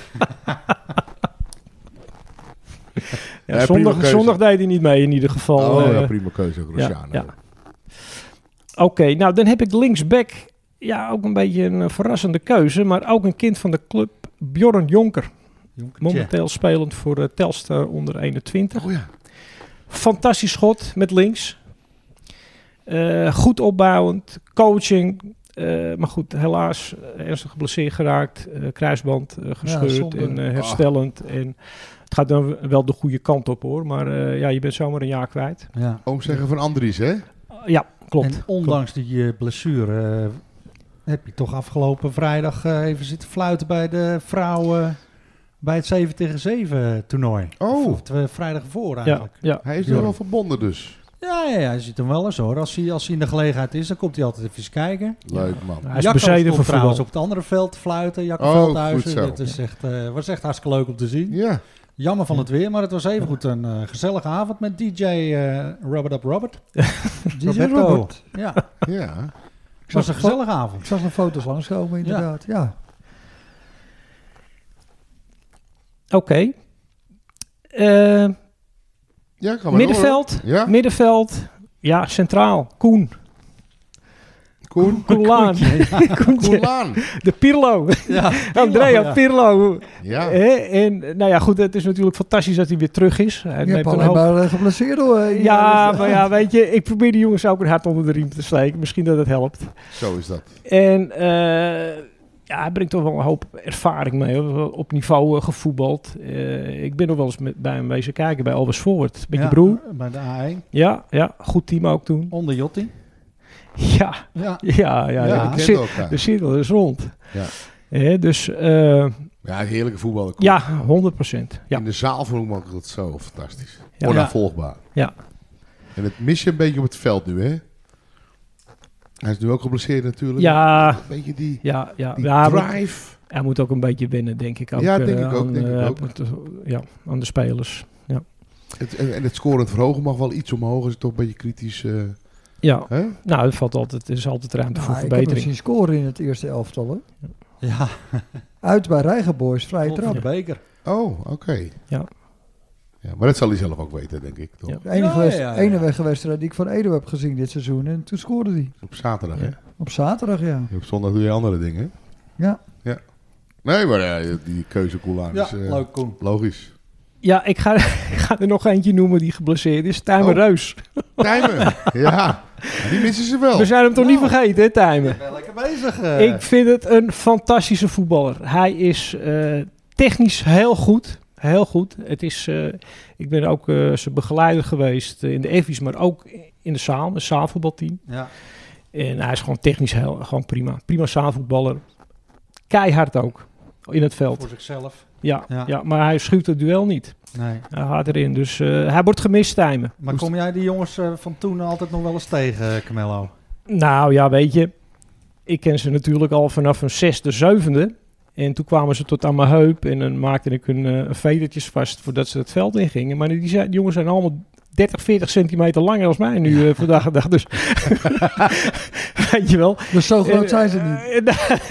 E: Ja,
D: Ja, prima
E: zondag,
D: keuze.
E: zondag deed hij niet mee in ieder geval.
D: Oh,
E: eh.
D: ja, prima keuze, ook
E: ja,
D: Rosciano.
E: ja. Oké, nou dan heb ik linksback. Ja, ook een beetje een eh, verrassende keuze. Maar ook een kind van de club, Bjorn Jonker.
B: Jonkertje.
E: Momenteel spelend voor uh, Telstar onder eenentwintig.
D: Oh ja.
E: Fantastisch schot met links. Eh, goed opbouwend, coaching. Eh, maar goed, helaas uh, ernstig geblesseerd geraakt. uh, kruisband uh, gescheurd
C: zonde.
E: en uh, herstellend. En het gaat dan wel de goede kant op hoor. Maar uh, ja, je bent zomaar een jaar kwijt.
B: Ja.
D: Oom zeggen van Andries, hè?
E: Uh, ja, klopt.
B: En ondanks die uh, blessure uh, heb je toch afgelopen vrijdag uh, even zitten fluiten bij de vrouwen bij het zeven tegen zeven toernooi.
D: Oh.
B: Of, of, uh, vrijdag voor
E: Ja,
B: eigenlijk.
E: ja.
D: Hij is
B: Ja.
D: er wel verbonden dus.
B: Ja, ja, ja, je ziet hem wel eens hoor. Als hij, als hij in de gelegenheid is, dan komt hij altijd even eens kijken.
D: Leuk, man.
E: Hij is
B: Jacco
E: bezeten
B: stond
E: voor
B: trouwens
E: voetbal.
B: op het andere veld te fluiten. Jacco
D: Oh,
B: Veldhuizen.
D: goed zo.
B: Dat is echt, uh, was echt hartstikke leuk om te zien.
D: Ja.
B: Jammer van het weer, maar het was even goed een uh, gezellige avond met D J uh, Robert Up Robert.
C: Die is
B: Roberto.
C: Robert.
B: Ja,
D: Ja.
B: het was een gezellige avond.
C: Ik zag er foto's langskomen inderdaad. Ja.
E: Oké. Eh,
D: Ja, kan maar
E: middenveld.
D: door. Ja,
E: Middenveld. Ja, centraal. Koen.
D: Koen.
E: Koelaan. Koentje.
D: Koelaan.
E: De Pirlo.
B: Ja,
E: Andrea
B: ja.
E: Pirlo.
D: Ja.
E: Hè? En nou ja, goed, het is natuurlijk fantastisch dat hij weer terug is. Hij
C: Je
E: neemt
C: hebt
E: een
C: alleen
E: hoop-
C: maar eh, geblesseerd hoor.
E: Ja, maar ja, weet je, ik probeer die jongens ook een hart onder de riem te steken. Misschien dat het helpt.
D: Zo is dat.
E: En eh, ja, hij brengt toch wel een hoop ervaring mee. Hoor. Op niveau uh, gevoetbald. Uh, ik ben nog wel eens met, bij hem wezen kijken bij Alves Forward. Met je
B: Ja,
E: broer.
B: bij de A één.
E: Ja, ja, goed team ook toen.
B: Onder Jotti.
E: Ja,
B: Ja.
E: ja, ja.
B: Ja,
E: ja.
D: we
E: De,
D: kenden
E: cir-
D: elkaar.
E: de cirkel is rond.
D: Ja.
E: Hè, dus uh,
D: Ja, heerlijke voetballer. Koen.
E: ja, honderd procent. Ja.
D: In de zaal vond ik dat zo fantastisch.
E: Ja.
D: Onafvolgbaar.
E: Ja.
D: En het mis je een beetje op het veld nu, hè? Hij is nu ook geblesseerd natuurlijk.
E: Ja.
D: Een beetje die,
E: Ja, ja.
D: die
E: ja hij, moet,
D: drive.
E: hij moet ook een beetje wennen, denk ik. Ook,
D: Ja, denk
E: eh,
D: ik ook,
E: Aan,
D: denk ik
E: eh,
D: ook.
E: moet, eh, ja, aan de spelers. Ja.
D: Het, en, en het scorend verhogen mag wel iets omhoog. Is het toch een beetje kritisch. Uh,
E: Ja,
D: hè?
E: nou, er, valt altijd, er is altijd ruimte voor
C: Ja, ik heb hem
E: verbetering.
C: zien scoren in het eerste elftal. Hè.
B: Ja,
C: Uit bij Rijgenboys, vrije
B: klopt,
C: trap.
B: de beker.
D: Oh, oké.
E: Ja.
D: Ja, maar dat zal hij zelf ook weten, denk ik. Toch?
E: Ja.
C: De enige,
B: Ja,
C: west-
B: ja, ja.
C: enige wedstrijd die ik van Edo heb gezien dit seizoen. En toen scoorde hij.
D: Op zaterdag, hè?
E: Ja.
C: Op zaterdag, ja.
D: Op zondag doe je andere dingen.
C: Ja.
D: Ja. Nee, maar ja, die keuze Koelaan
B: Ja,
D: is uh,
B: leuk Koen.
D: logisch.
E: Ja, ik ga, ik ga er nog eentje noemen die geblesseerd is. Tijmen
D: Oh.
E: Reus.
D: Tijmen, ja. Die missen ze wel.
E: We zijn hem toch
B: Nou.
E: niet vergeten, hè, Tijmen?
B: Ik ben lekker bezig. uh.
E: Ik vind het een fantastische voetballer. Hij is eh, technisch heel goed. Heel goed. Het is, eh, ik ben ook uh, zijn begeleider geweest uh, in de Effies, maar ook in de zaal, een zaalvoetbalteam.
B: Ja.
E: En hij is gewoon technisch heel, gewoon prima. Prima zaalvoetballer. Keihard ook in het veld.
B: Voor zichzelf.
E: Ja, ja.
B: Ja.
E: maar hij schuwt het duel niet.
B: Nee.
E: Hij gaat erin. Dus uh, hij wordt gemist, Tijmen.
B: Maar kom jij die jongens uh, van toen altijd nog wel eens tegen, Camello?
E: Nou ja, weet je. Ik ken ze natuurlijk al vanaf een zesde, zevende. En toen kwamen ze tot aan mijn heup. En dan maakte ik hun uh, vedertjes vast voordat ze het veld ingingen. Maar die, zijn, die jongens zijn allemaal dertig, veertig centimeter langer als mij nu uh, vandaag de dag. Dus weet je wel.
C: Dus zo groot
E: En,
C: zijn ze niet.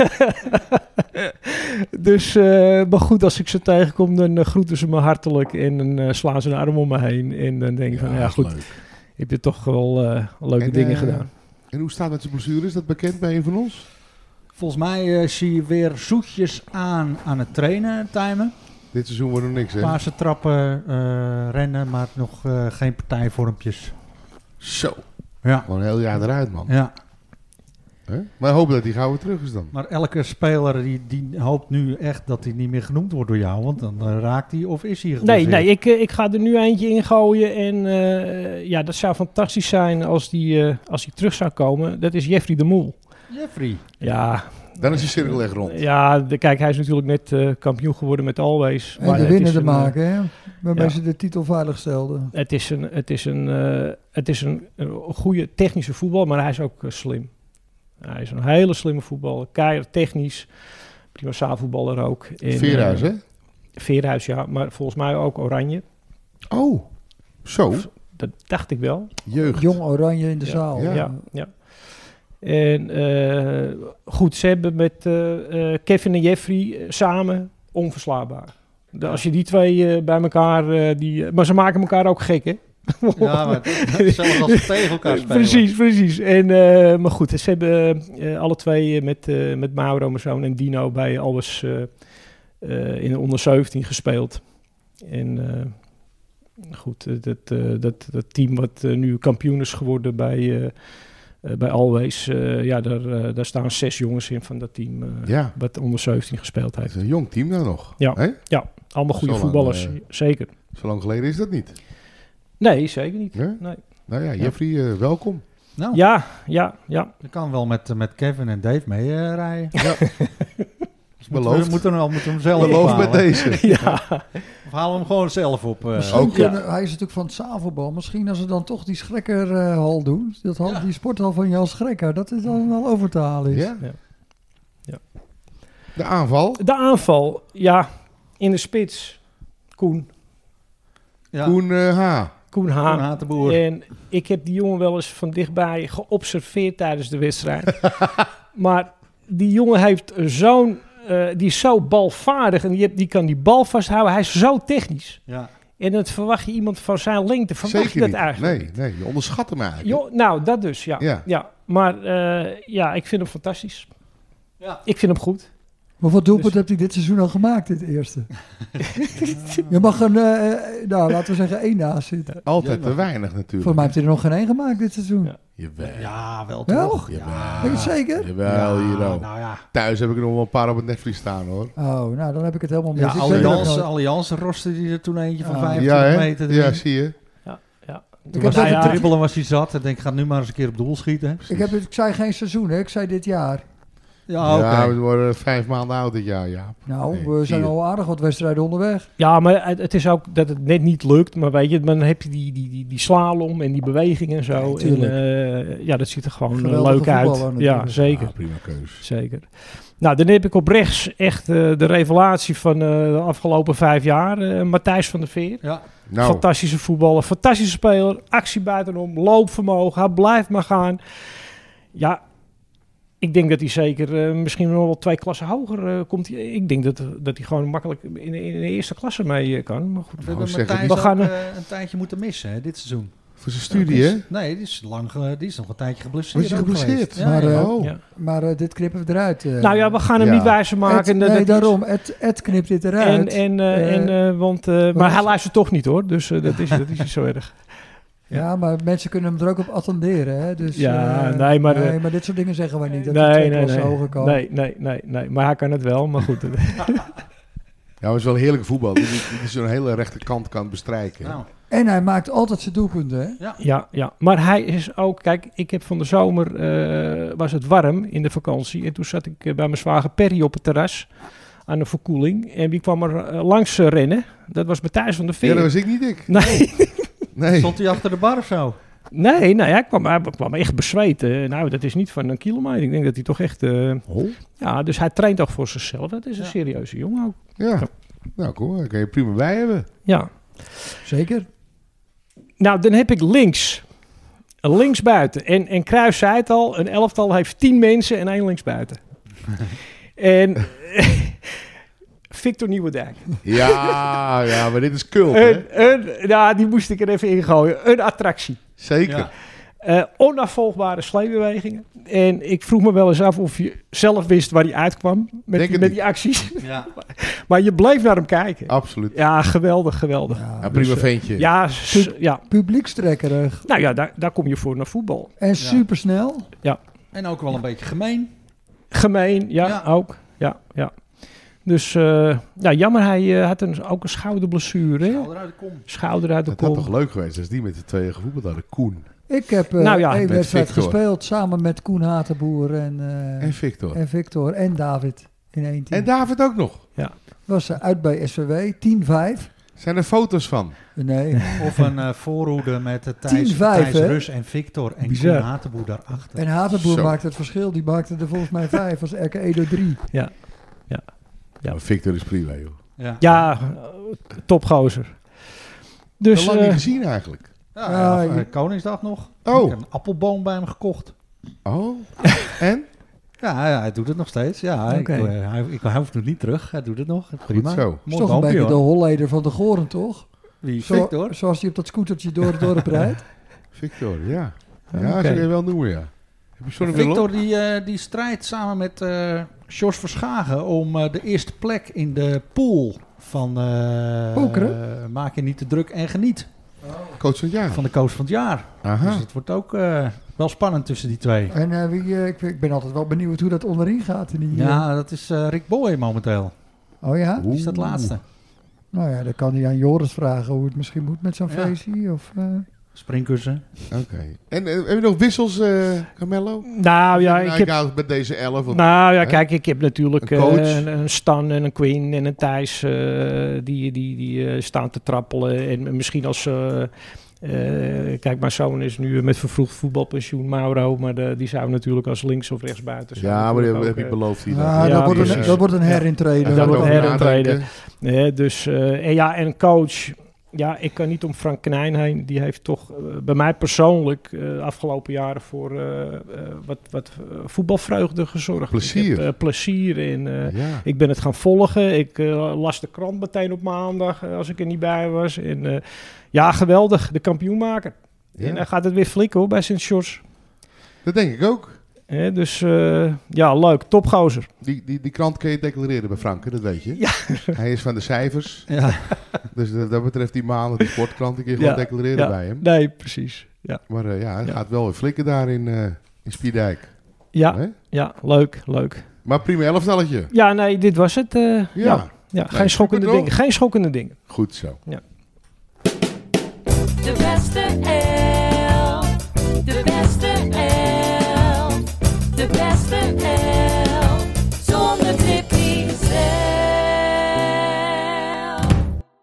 E: uh, dus, uh, maar goed, als ik ze tegenkom, dan uh, groeten ze me hartelijk en dan uh, slaan ze een arm om me heen. En dan denk ik van, ja
D: dat is
E: goed,
D: leuk.
E: ik heb je toch wel uh, leuke
D: En,
E: dingen
D: uh,
E: gedaan.
D: En hoe staat het met zijn blessure? Is dat bekend bij een van ons?
B: Volgens mij uh, zie je weer zoetjes aan aan het trainen, timen.
D: Dit seizoen wordt nog niks, hè?
B: Paarse trappen, uh, rennen, maar nog uh, geen partijvormpjes.
D: Zo.
B: Ja.
D: Gewoon een heel jaar eruit, man.
B: Ja.
D: Hè? Maar hopen dat hij gauw weer terug is dan.
B: Maar elke speler die, die hoopt nu echt dat hij niet meer genoemd wordt door jou. Want dan uh, raakt hij of is hij
E: Nee,
B: geblesseerd.
E: nee ik, uh, ik ga er nu eentje in gooien. En uh, ja, dat zou fantastisch zijn als die, uh, als die terug zou komen. Dat is Jeffrey de Moel.
B: Jeffrey.
E: Ja,
D: Dan is die cirkel echt rond.
E: ja de, kijk, hij is natuurlijk net uh, kampioen geworden met Always.
C: En
E: maar
C: de
E: het
C: winnen
E: is
C: te
E: een,
C: maken, hè? Waarmee
E: ja.
C: ze de titel veilig stelden.
E: Het is een, het is een, uh, het is een, een goede technische voetbal, maar hij is ook uh, slim. Hij is een hele slimme voetballer. Keihard technisch. Prima zaalvoetballer ook. En,
D: Veerhuis,
E: uh,
D: hè?
E: Veerhuis, ja. Maar volgens mij ook Oranje.
D: Oh, zo.
E: Dat dacht ik wel.
D: Jeugd.
C: Jong Oranje in de
E: Ja.
C: zaal.
D: Ja.
E: Ja, ja. En uh, goed, ze hebben met uh, uh, Kevin en Jeffrey uh, samen onverslaanbaar. De, als je die twee uh, bij elkaar... Uh, die, uh, maar ze maken elkaar ook gek, hè?
B: Ja, maar zelfs als ze tegen elkaar spelen.
E: Precies, precies. En, uh, maar goed, ze hebben uh, alle twee uh, met, uh, met Mauro, mijn zoon, en Dino bij Alves uh, uh, in de onder zeventien gespeeld. En uh, goed, uh, dat, uh, dat, dat team wat uh, nu kampioen is geworden bij, uh, uh, bij Always, uh, ja, daar, uh, daar staan zes jongens in van dat team uh,
D: Ja.
E: wat onder zeventien gespeeld
D: Het
E: heeft.
D: is een jong team dan nog.
E: Ja.
D: Hè?
E: Ja, allemaal goede
D: Zo lang,
E: voetballers,
D: uh,
E: zeker.
D: Zo lang geleden is dat niet.
E: Nee, zeker niet.
D: Ja?
E: Nee.
D: Nou ja, Jeffrey, uh, welkom.
B: Nou,
E: Ja, ja, ja.
B: je kan wel met, met Kevin en Dave mee uh, rijden.
D: Ja.
B: Moeten
D: Beloofd.
B: we moeten hem, moeten we hem zelf
D: Beloof met
B: ophalen.
D: deze.
E: ja.
B: Of halen we hem gewoon zelf op. Uh,
C: Misschien
D: Ook,
C: kunnen, hij is natuurlijk van het zaalvoetbal. Misschien als ze dan toch die Schrekkerhal doen. Dat hal,
B: Ja.
C: Die sporthal van Jan Schrekker. Dat is dan wel over te halen is.
D: Ja?
E: Ja. Ja.
D: De aanval.
E: De aanval, ja, in de spits. Koen.
B: ja.
D: Koen uh, H.
E: Koen H.
B: Koen Hatenboer.
E: En ik heb die jongen wel eens van dichtbij geobserveerd tijdens de wedstrijd. Maar die jongen heeft zo'n... Uh, die is zo balvaardig en die, heb, die kan die bal vasthouden. Hij is zo technisch.
B: Ja.
E: En dat verwacht je iemand van zijn lengte. Verwacht
D: Zeker
E: je dat
D: niet.
E: eigenlijk?
D: Nee, nee, je onderschat hem eigenlijk.
E: Jo, nou, dat dus, ja.
D: Ja.
E: ja. Maar uh, ja, ik vind hem fantastisch.
B: Ja.
E: Ik vind hem goed.
C: Hoeveel doelpunten
E: Dus-
C: hebt hij dit seizoen al gemaakt, dit eerste? Je mag een, uh, nou laten we zeggen, één naast zitten.
D: Altijd te weinig natuurlijk.
C: Volgens mij heeft hij er nog geen één gemaakt dit seizoen.
E: Ja.
D: Jawel.
B: Ja, wel
C: Wel?
B: toch?
D: Jawel.
B: Ja.
C: Weet je het zeker?
D: Jawel, hier
B: Ja,
D: ook.
B: nou ja.
D: Thuis heb ik er nog wel een paar op het netvlies staan hoor.
C: Oh, nou dan heb ik het helemaal mis.
B: Ja,
C: Ik weet het
B: Allianz,
C: nooit.
B: Allianz roste die er toen eentje van
C: Ja.
B: vijfentwintig
D: Ja, hè?
B: meter.
D: Ja,
B: erin.
D: zie je.
E: Ja.
B: Toen
C: Ik
B: was
C: heb
B: hij
C: even
B: het dribbelen was hij zat. En denk ik, ga nu maar eens een keer op doel schieten.
C: Ik, heb, het- ik zei geen seizoen, hè? Ik zei dit jaar.
B: Ja, oké.
D: Ja, we worden vijf maanden oud dit jaar, ja.
C: Nou,
D: Nee,
C: we zijn
D: vier.
C: al aardig wat wedstrijden onderweg.
E: Ja, maar het, het is ook dat het net niet lukt. Maar weet je, dan heb je die, die, die, die slalom en die beweging en zo.
C: Ja, tuurlijk.
E: en, uh, ja, dat ziet er gewoon uh,
C: Geweldige
E: leuk uit.
C: voetballer
E: Ja,
C: natuurlijk.
E: zeker.
D: Ja, prima keus.
E: Zeker. Nou, dan heb ik op rechts echt uh, de revelatie van uh, de afgelopen vijf jaar. Uh, Matthijs van der Veer.
B: Ja.
D: Nou,
E: Fantastische voetballer, fantastische speler. Actie buitenom, loopvermogen. Hij blijft maar gaan. Ja, ik denk dat hij zeker uh, misschien nog wel twee klassen hoger uh, komt. Ik denk dat, dat hij gewoon makkelijk in, in de eerste klasse mee uh, kan. Maar goed.
B: We
D: Nou,
B: hebben
D: zeg,
B: Matthijs
E: we
B: ook,
E: gaan,
B: eh, een tijdje moeten missen hè, dit seizoen.
D: voor zijn studie, hè?
B: Nee, die is, lang, ge- die is nog een tijdje geblesseerd.
D: Was hij
B: ook
D: geblesseerd?
B: geweest. Ja,
C: Maar,
B: ja.
C: eh,
D: Oh.
E: Ja.
C: Maar uh, dit knippen we eruit. uh.
E: Nou ja, we gaan hem
D: Ja.
E: niet wijzer
C: Ed,
E: maken. dat-
C: nee,
E: dat
C: daarom. Ed, Ed knipt dit
E: En,
C: eruit.
E: en, uh,
C: Eh,
E: en, uh, want, uh, maar hij luistert toch niet hoor. Dus uh, dat, is, dat is niet zo erg.
C: ja, maar mensen kunnen hem er ook op attenderen. Hè? Dus,
E: Ja,
C: eh,
E: nee, maar,
C: nee,
E: uh,
C: maar dit soort dingen zeggen wij niet. Dat hij
E: Nee,
C: twee
E: nee,
C: klassen
E: nee.
C: hoger kan.
E: nee, nee, nee, nee. Maar hij kan het wel. Maar goed.
D: Ja, maar het is wel een heerlijke voetbal. Die, die, die zo'n hele rechterkant kan bestrijken.
B: Nou,
C: En hij maakt altijd zijn doelpunten. Hè?
E: Ja, ja, maar hij is ook... Kijk, ik heb van de zomer... Uh, was het warm in de vakantie. En toen zat ik uh, bij mijn zwager Perry op het terras. Aan de verkoeling. En wie kwam er uh, langs uh, rennen? Dat was Matthijs van der Veer.
D: Ja, dat was ik niet ik.
E: Nee,
D: Nee.
B: stond hij achter de bar of zo?
E: nee, nee, hij kwam, hij kwam echt bezweet. Uh, nou, dat is niet van een kilometer. Ik denk dat hij toch echt... Uh,
D: Oh,
E: ja, dus hij traint ook voor zichzelf. Dat is een
B: Ja.
E: serieuze jongen ook.
D: ja. Nou, kom, daar kan je prima bij hebben.
E: Ja.
C: Zeker.
E: Nou, dan heb ik links. Een linksbuiten. En, en Cruijff zei het al, een elftal heeft tien mensen en één linksbuiten. En Victor Nieuwendijk.
D: Ja, ja, maar dit is cult, hè?
E: Een, een, nou, die moest ik er even ingooien. Een attractie.
D: Zeker.
B: Ja.
E: Uh, onafvolgbare sleepbewegingen. En ik vroeg me wel eens af of je zelf wist waar hij uitkwam met,
D: Denk
E: die,
D: het
E: met
D: niet.
E: die acties.
B: Ja.
E: Maar je bleef naar hem kijken.
D: Absoluut.
E: Ja, geweldig, geweldig.
C: Ja,
D: Ja, prima
E: dus, eh,
D: ventje.
E: Ja, s- ja.
C: Publiekstrekkerig.
E: Nou ja, daar, daar kom je voor naar voetbal.
C: En supersnel.
B: En ook wel een beetje gemeen.
E: Gemeen, ja,
B: Ja.
E: ook. Ja, ja. Dus uh, ja, jammer, hij uh, had een, ook een schouderblessure. Hè?
B: Schouder uit de kom.
E: Schouder uit de
D: Het had
E: kom.
D: toch leuk geweest als die met de tweeën gevoetbald hadden. Koen
C: Ik heb uh,
E: Nou ja,
C: één
D: met
C: wedstrijd
D: Victor.
C: gespeeld samen met Koen Hatenboer en, uh,
D: en Victor. En,
C: en Victor en David in één team.
D: David ook nog.
C: Was uh, uit bij S V W, tien vijf.
D: Zijn er foto's van?
C: Nee,
B: Of een uh, voorhoede met uh, Thijs,
C: tien vijf,
B: Thijs
C: hè?
B: Rus en Victor en
E: Bizar.
B: Koen Hatenboer daarachter.
C: en Hatenboer
D: Zo.
C: maakte het verschil. Die maakte er volgens mij vijf als R K Edo drie.
E: Ja. Ja.
D: Ja. Maar Victor is prima, joh.
B: Ja,
E: Ja, uh, topgozer. Dus,
D: Te lang
E: uh,
D: niet gezien eigenlijk.
B: ja,
C: Ja,
B: ja,
C: je-
B: uh, Koningsdag nog.
D: Oh.
B: Ik heb een appelboom bij hem gekocht.
D: Oh. En?
B: Ja, ja, hij doet het nog steeds. Ja,
C: Oké.
B: ik, uh, hij, ik, hij hoeft het niet terug. Hij doet het nog. Prima.
D: zo.
C: Is
B: Mooi
C: toch een
B: boompje,
C: beetje de
B: hoor.
C: holleder van de Goren, toch?
B: Wie?
C: Zo-
B: Victor?
C: Zoals hij op dat scootertje door het dorp rijdt.
D: Victor, ja. Ja,
E: Oké.
D: zou je wel noemen, ja. Heb je zo'n Willem?
B: Victor die, uh, die strijdt samen met uh, Jos Verschagen om uh, de eerste plek in de pool van uh,
C: Pokeren?
B: uh, Maak je niet te druk en geniet.
D: Coach van het jaar.
B: Van de coach van het jaar.
D: Aha.
B: Dus het wordt ook uh, wel spannend tussen die twee.
C: En uh, wie, uh, ik, ik ben altijd wel benieuwd hoe dat onderin gaat. In die, uh,
B: Ja, dat is uh, Rick Boy momenteel.
C: Oh ja?
B: Die is dat laatste.
C: Nou ja, dan kan hij aan Joris vragen hoe het misschien moet met zo'n
B: Ja.
C: feestje. Of, uh,
B: Springkussen.
D: Oké. En uh, heb je nog wissels, uh, Carmelo?
E: nou ja, ik
D: Nou,
E: heb...
D: ik hou met deze elf. want-
E: Nou ja,
D: Hè?
E: kijk, ik heb natuurlijk
D: Een
E: eh,
D: coach.
E: een, een Stan en een Quinn en een Thijs eh, die, die, die eh, staan te trappelen. En misschien als... eh, eh, kijk, mijn zoon is nu met vervroegd voetbalpensioen, Mauro. Maar de, die zou natuurlijk als links- of rechtsbuiten zijn.
D: ja, maar die heb,
E: natuurlijk
D: heb je
E: ook,
D: beloofd hier.
C: ah,
E: ja,
C: dat, wordt
E: die
C: een,
E: is-
C: dat wordt een herintreden.
E: dat
D: Daar
E: wordt
D: over
E: herintreden.
D: nadenken.
E: eh, dus, eh, en ja, en een coach... Ja, ik kan niet om Frank Knijn heen. Die heeft toch eh, bij mij persoonlijk eh, de afgelopen jaren voor eh, eh, wat, wat eh, voetbalvreugde gezorgd.
D: Plezier.
E: Ik heb, eh, plezier en eh,
D: Ja.
E: ik ben het gaan volgen. Ik eh, las de krant meteen op maandag eh, als ik er niet bij was. En eh, ja, geweldig. De kampioen maken.
D: Ja.
E: En dan gaat het weer flikken hoor bij Sint-George.
D: Dat denk ik ook.
E: Eh, dus eh, ja, leuk. Topgozer.
D: Die, die, die krant kun je declareren bij Frank, hè, dat weet je.
E: Ja.
D: Hij is van de cijfers.
B: Ja.
D: Dus dat, dat betreft die maanden, die sportkrant, die kun je
E: Ja,
D: gewoon declareren
E: ja.
D: bij hem.
E: Nee, precies. Ja,
D: Maar uh, ja, het
E: Ja.
D: gaat wel weer flikken daar in, uh, in Spierdijk.
E: ja,
D: Hè?
E: ja leuk, leuk.
D: Maar prima elftalletje.
E: Ja, nee, dit was het. eh, ja.
D: Ja.
E: Ja,
D: Nee,
E: geen schokkende
D: super,
E: dingen. Geen schokkende dingen.
D: Goed zo.
G: De beste elf. De beste elf. De beste elf. Zonder Tippy zelf.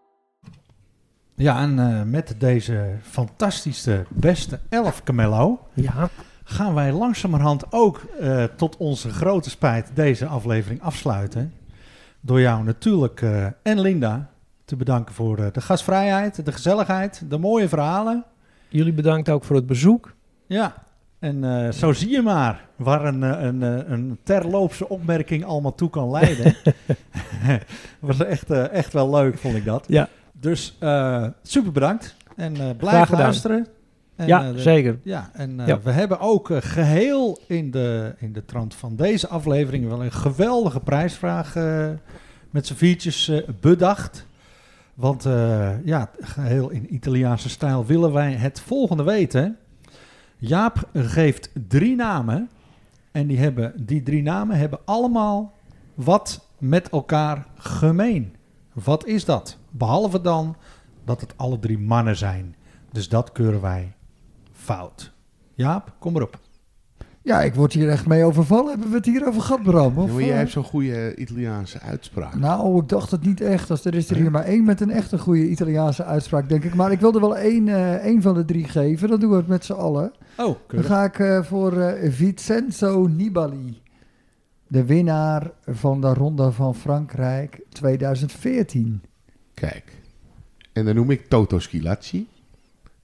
B: Ja, en uh, met deze fantastische beste elf, Camello,
E: Ja.
B: gaan wij langzamerhand ook uh, tot onze grote spijt deze aflevering afsluiten. Door jou natuurlijk uh, en Linda te bedanken voor uh, de gastvrijheid, de gezelligheid, de mooie verhalen.
E: Jullie bedankt ook voor het bezoek.
B: Ja, en uh, zo zie je maar waar een, een, een terloopse opmerking allemaal toe kan leiden. Was echt, uh, echt wel leuk, vond ik dat.
E: Ja.
B: Dus uh, super bedankt en uh,
E: Graag
B: blijf
E: gedaan.
B: luisteren. En,
E: ja,
B: uh, de,
E: zeker.
B: Ja, en uh,
E: Ja.
B: we hebben ook uh, geheel in de, in de trant van deze aflevering wel een geweldige prijsvraag uh, met z'n viertjes uh, bedacht. Want uh, ja, geheel in Italiaanse stijl willen wij het volgende weten. Jaap geeft drie namen en die, hebben, die drie namen hebben allemaal wat met elkaar gemeen. Wat is dat? Behalve dan dat het alle drie mannen zijn. Dus dat keuren wij fout. Jaap, kom erop.
C: Ja, ik word hier echt mee overvallen. Hebben we het hier over gehad, Bram? Of,
D: Ja, maar jij
C: uh,
D: hebt zo'n goede Italiaanse uitspraak.
C: Nou, ik dacht het niet echt. Als er is er hier maar één met een echte goede Italiaanse uitspraak, denk ik. Maar ik wilde wel één, uh, één van de drie geven. Dan doen we het met z'n allen.
B: Oh,
C: Dan
B: keurig.
C: ga ik uh, voor uh, Vincenzo Nibali. De winnaar van de Ronde van Frankrijk twintig veertien.
D: Kijk. En dan noem ik Toto Schilacci.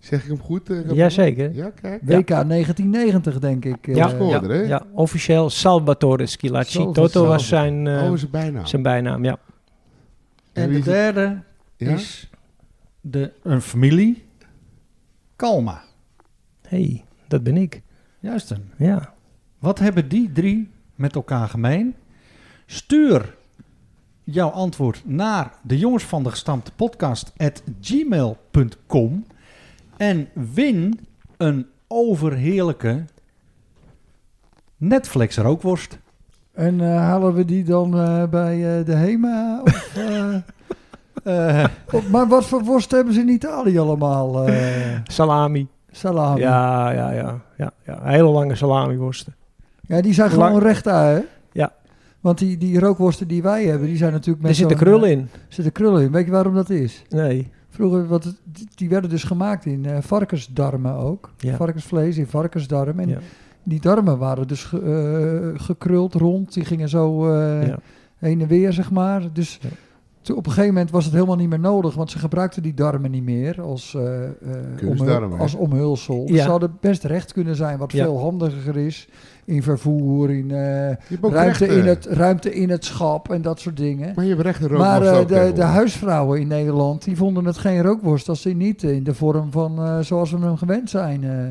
D: Zeg ik hem goed? Uh, Gabon?
E: Jazeker.
D: Ja, kijk.
C: W K negentien negentig, denk ik. eh.
E: Ja,
D: scoorde,
E: ja,
D: hè?
E: ja, officieel Salvatore Schillaci.
C: Salvatore.
E: Toto was zijn, uh,
D: Oh, is het bijna.
E: zijn bijnaam, ja.
B: En
D: wie
B: de
D: is het?
B: derde
D: Ja?
B: is de, een familie. Kalma.
E: hey, dat ben ik.
B: Juist een.
E: Ja.
B: Wat hebben die drie met elkaar gemeen? Stuur jouw antwoord naar de jongens van de gestampte podcast at gmail punt com en win een overheerlijke Netflix rookworst.
C: En eh, halen we die dan eh, bij eh, de HEMA? Of, eh,
B: Eh,
C: of- maar wat voor worst hebben ze in Italië allemaal? eh
E: Salami.
C: salami.
E: Ja, ja, ja, ja, ja. Hele lange salamiworsten.
C: Ja, die zijn
E: Lang-
C: gewoon recht uit, hè?
E: Ja.
C: Want die, die rookworsten die wij hebben, die zijn natuurlijk met
E: Er zitten
C: zo'n,
E: krullen
C: eh,
E: in.
C: zitten krullen in. Weet je waarom dat is?
E: Nee.
C: Vroeger, wat het- die- die werden dus gemaakt in eh, varkensdarmen ook.
E: Ja.
C: Varkensvlees in varkensdarm. En
E: Ja.
C: die darmen waren dus ge- eh, gekruld rond. Die gingen zo eh,
E: Ja.
C: heen en weer, zeg maar. Dus
E: Ja.
C: toen op een gegeven moment was het helemaal niet meer nodig. Want ze gebruikten die darmen niet meer als, eh, eh,
D: Kunstdarmen,
C: omhul-
D: hè?
C: als omhulsel.
E: Ja.
C: Ze hadden best recht kunnen zijn, wat
E: Ja.
C: veel handiger is. In vervoer, in eh,
D: Je hebt ook
C: ruimte,
D: rechten.
C: in het, ruimte in het schap en dat soort dingen.
D: Maar je hebt rechten
C: Maar
D: rookworst
C: eh,
D: ook
C: de, de
D: tegenwoordig.
C: huisvrouwen in Nederland, die vonden het geen rookworst als die niet in de vorm van eh, zoals we hem gewend zijn eh,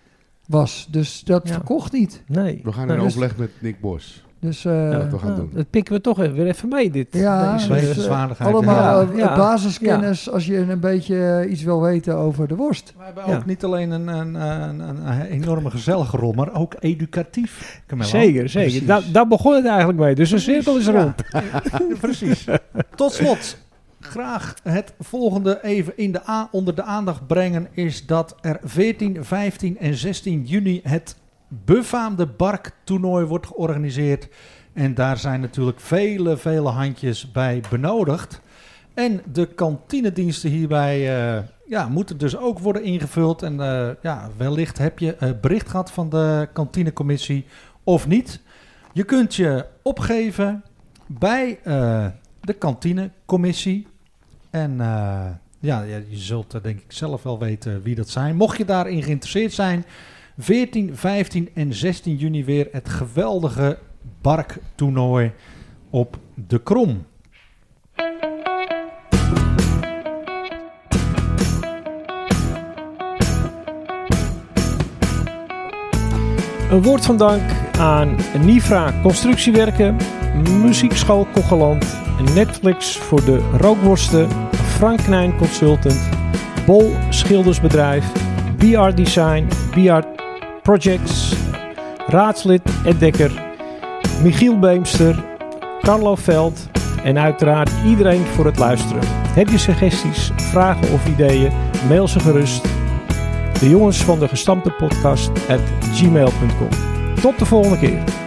C: was. Dus dat
E: Ja.
C: verkocht niet.
E: Nee.
D: We gaan
C: Nou,
D: in
C: dus-
D: overleg met Nick Bos.
C: Dus eh,
D: Ja, wat we gaan
E: Nou,
D: doen.
E: dat pikken we toch even, weer even mee, dit.
C: ja,
E: Deze-
C: dus, eh,
B: Levenswaardigheid,
C: allemaal
E: ja.
C: eh,
E: Ja.
C: basiskennis als je een beetje eh, iets wil weten over de worst.
B: we hebben
E: Ja.
B: ook niet alleen een, een, een, een, een enorme gezellige rol, maar ook educatief. Camilla.
E: Zeker, zeker.
B: Precies.
E: Da- daar begon het eigenlijk mee. Dus de cirkel is
B: Ja.
E: rond.
B: Precies. Tot slot, graag het volgende even in de a- onder de aandacht brengen is dat er veertien, vijftien en zestien juni het befaamde Bark-toernooi wordt georganiseerd. En daar zijn natuurlijk vele, vele handjes bij benodigd. En de kantinediensten hierbij eh, ja, moeten dus ook worden ingevuld. En eh, ja, wellicht heb je eh, bericht gehad van de kantinecommissie of niet. Je kunt je opgeven bij eh, de kantinecommissie. En eh, ja, ja, je zult eh, denk ik zelf wel weten wie dat zijn. Mocht je daarin geïnteresseerd zijn, veertien, vijftien en zestien juni weer het geweldige Bark-toernooi op de Krom.
E: Een woord van dank aan Nifra Constructiewerken, Muziekschool Kocheland, Netflix voor de rookworsten, Frank Knijn Consultant, Bol Schildersbedrijf, B R Design, B R Projects, raadslid Ed Dekker, Michiel Beemster, Carlo Veld en uiteraard iedereen voor het luisteren. Heb je suggesties, vragen of ideeën, mail ze gerust. De jongens van de gestampte podcast at gmail punt com. Tot de volgende keer.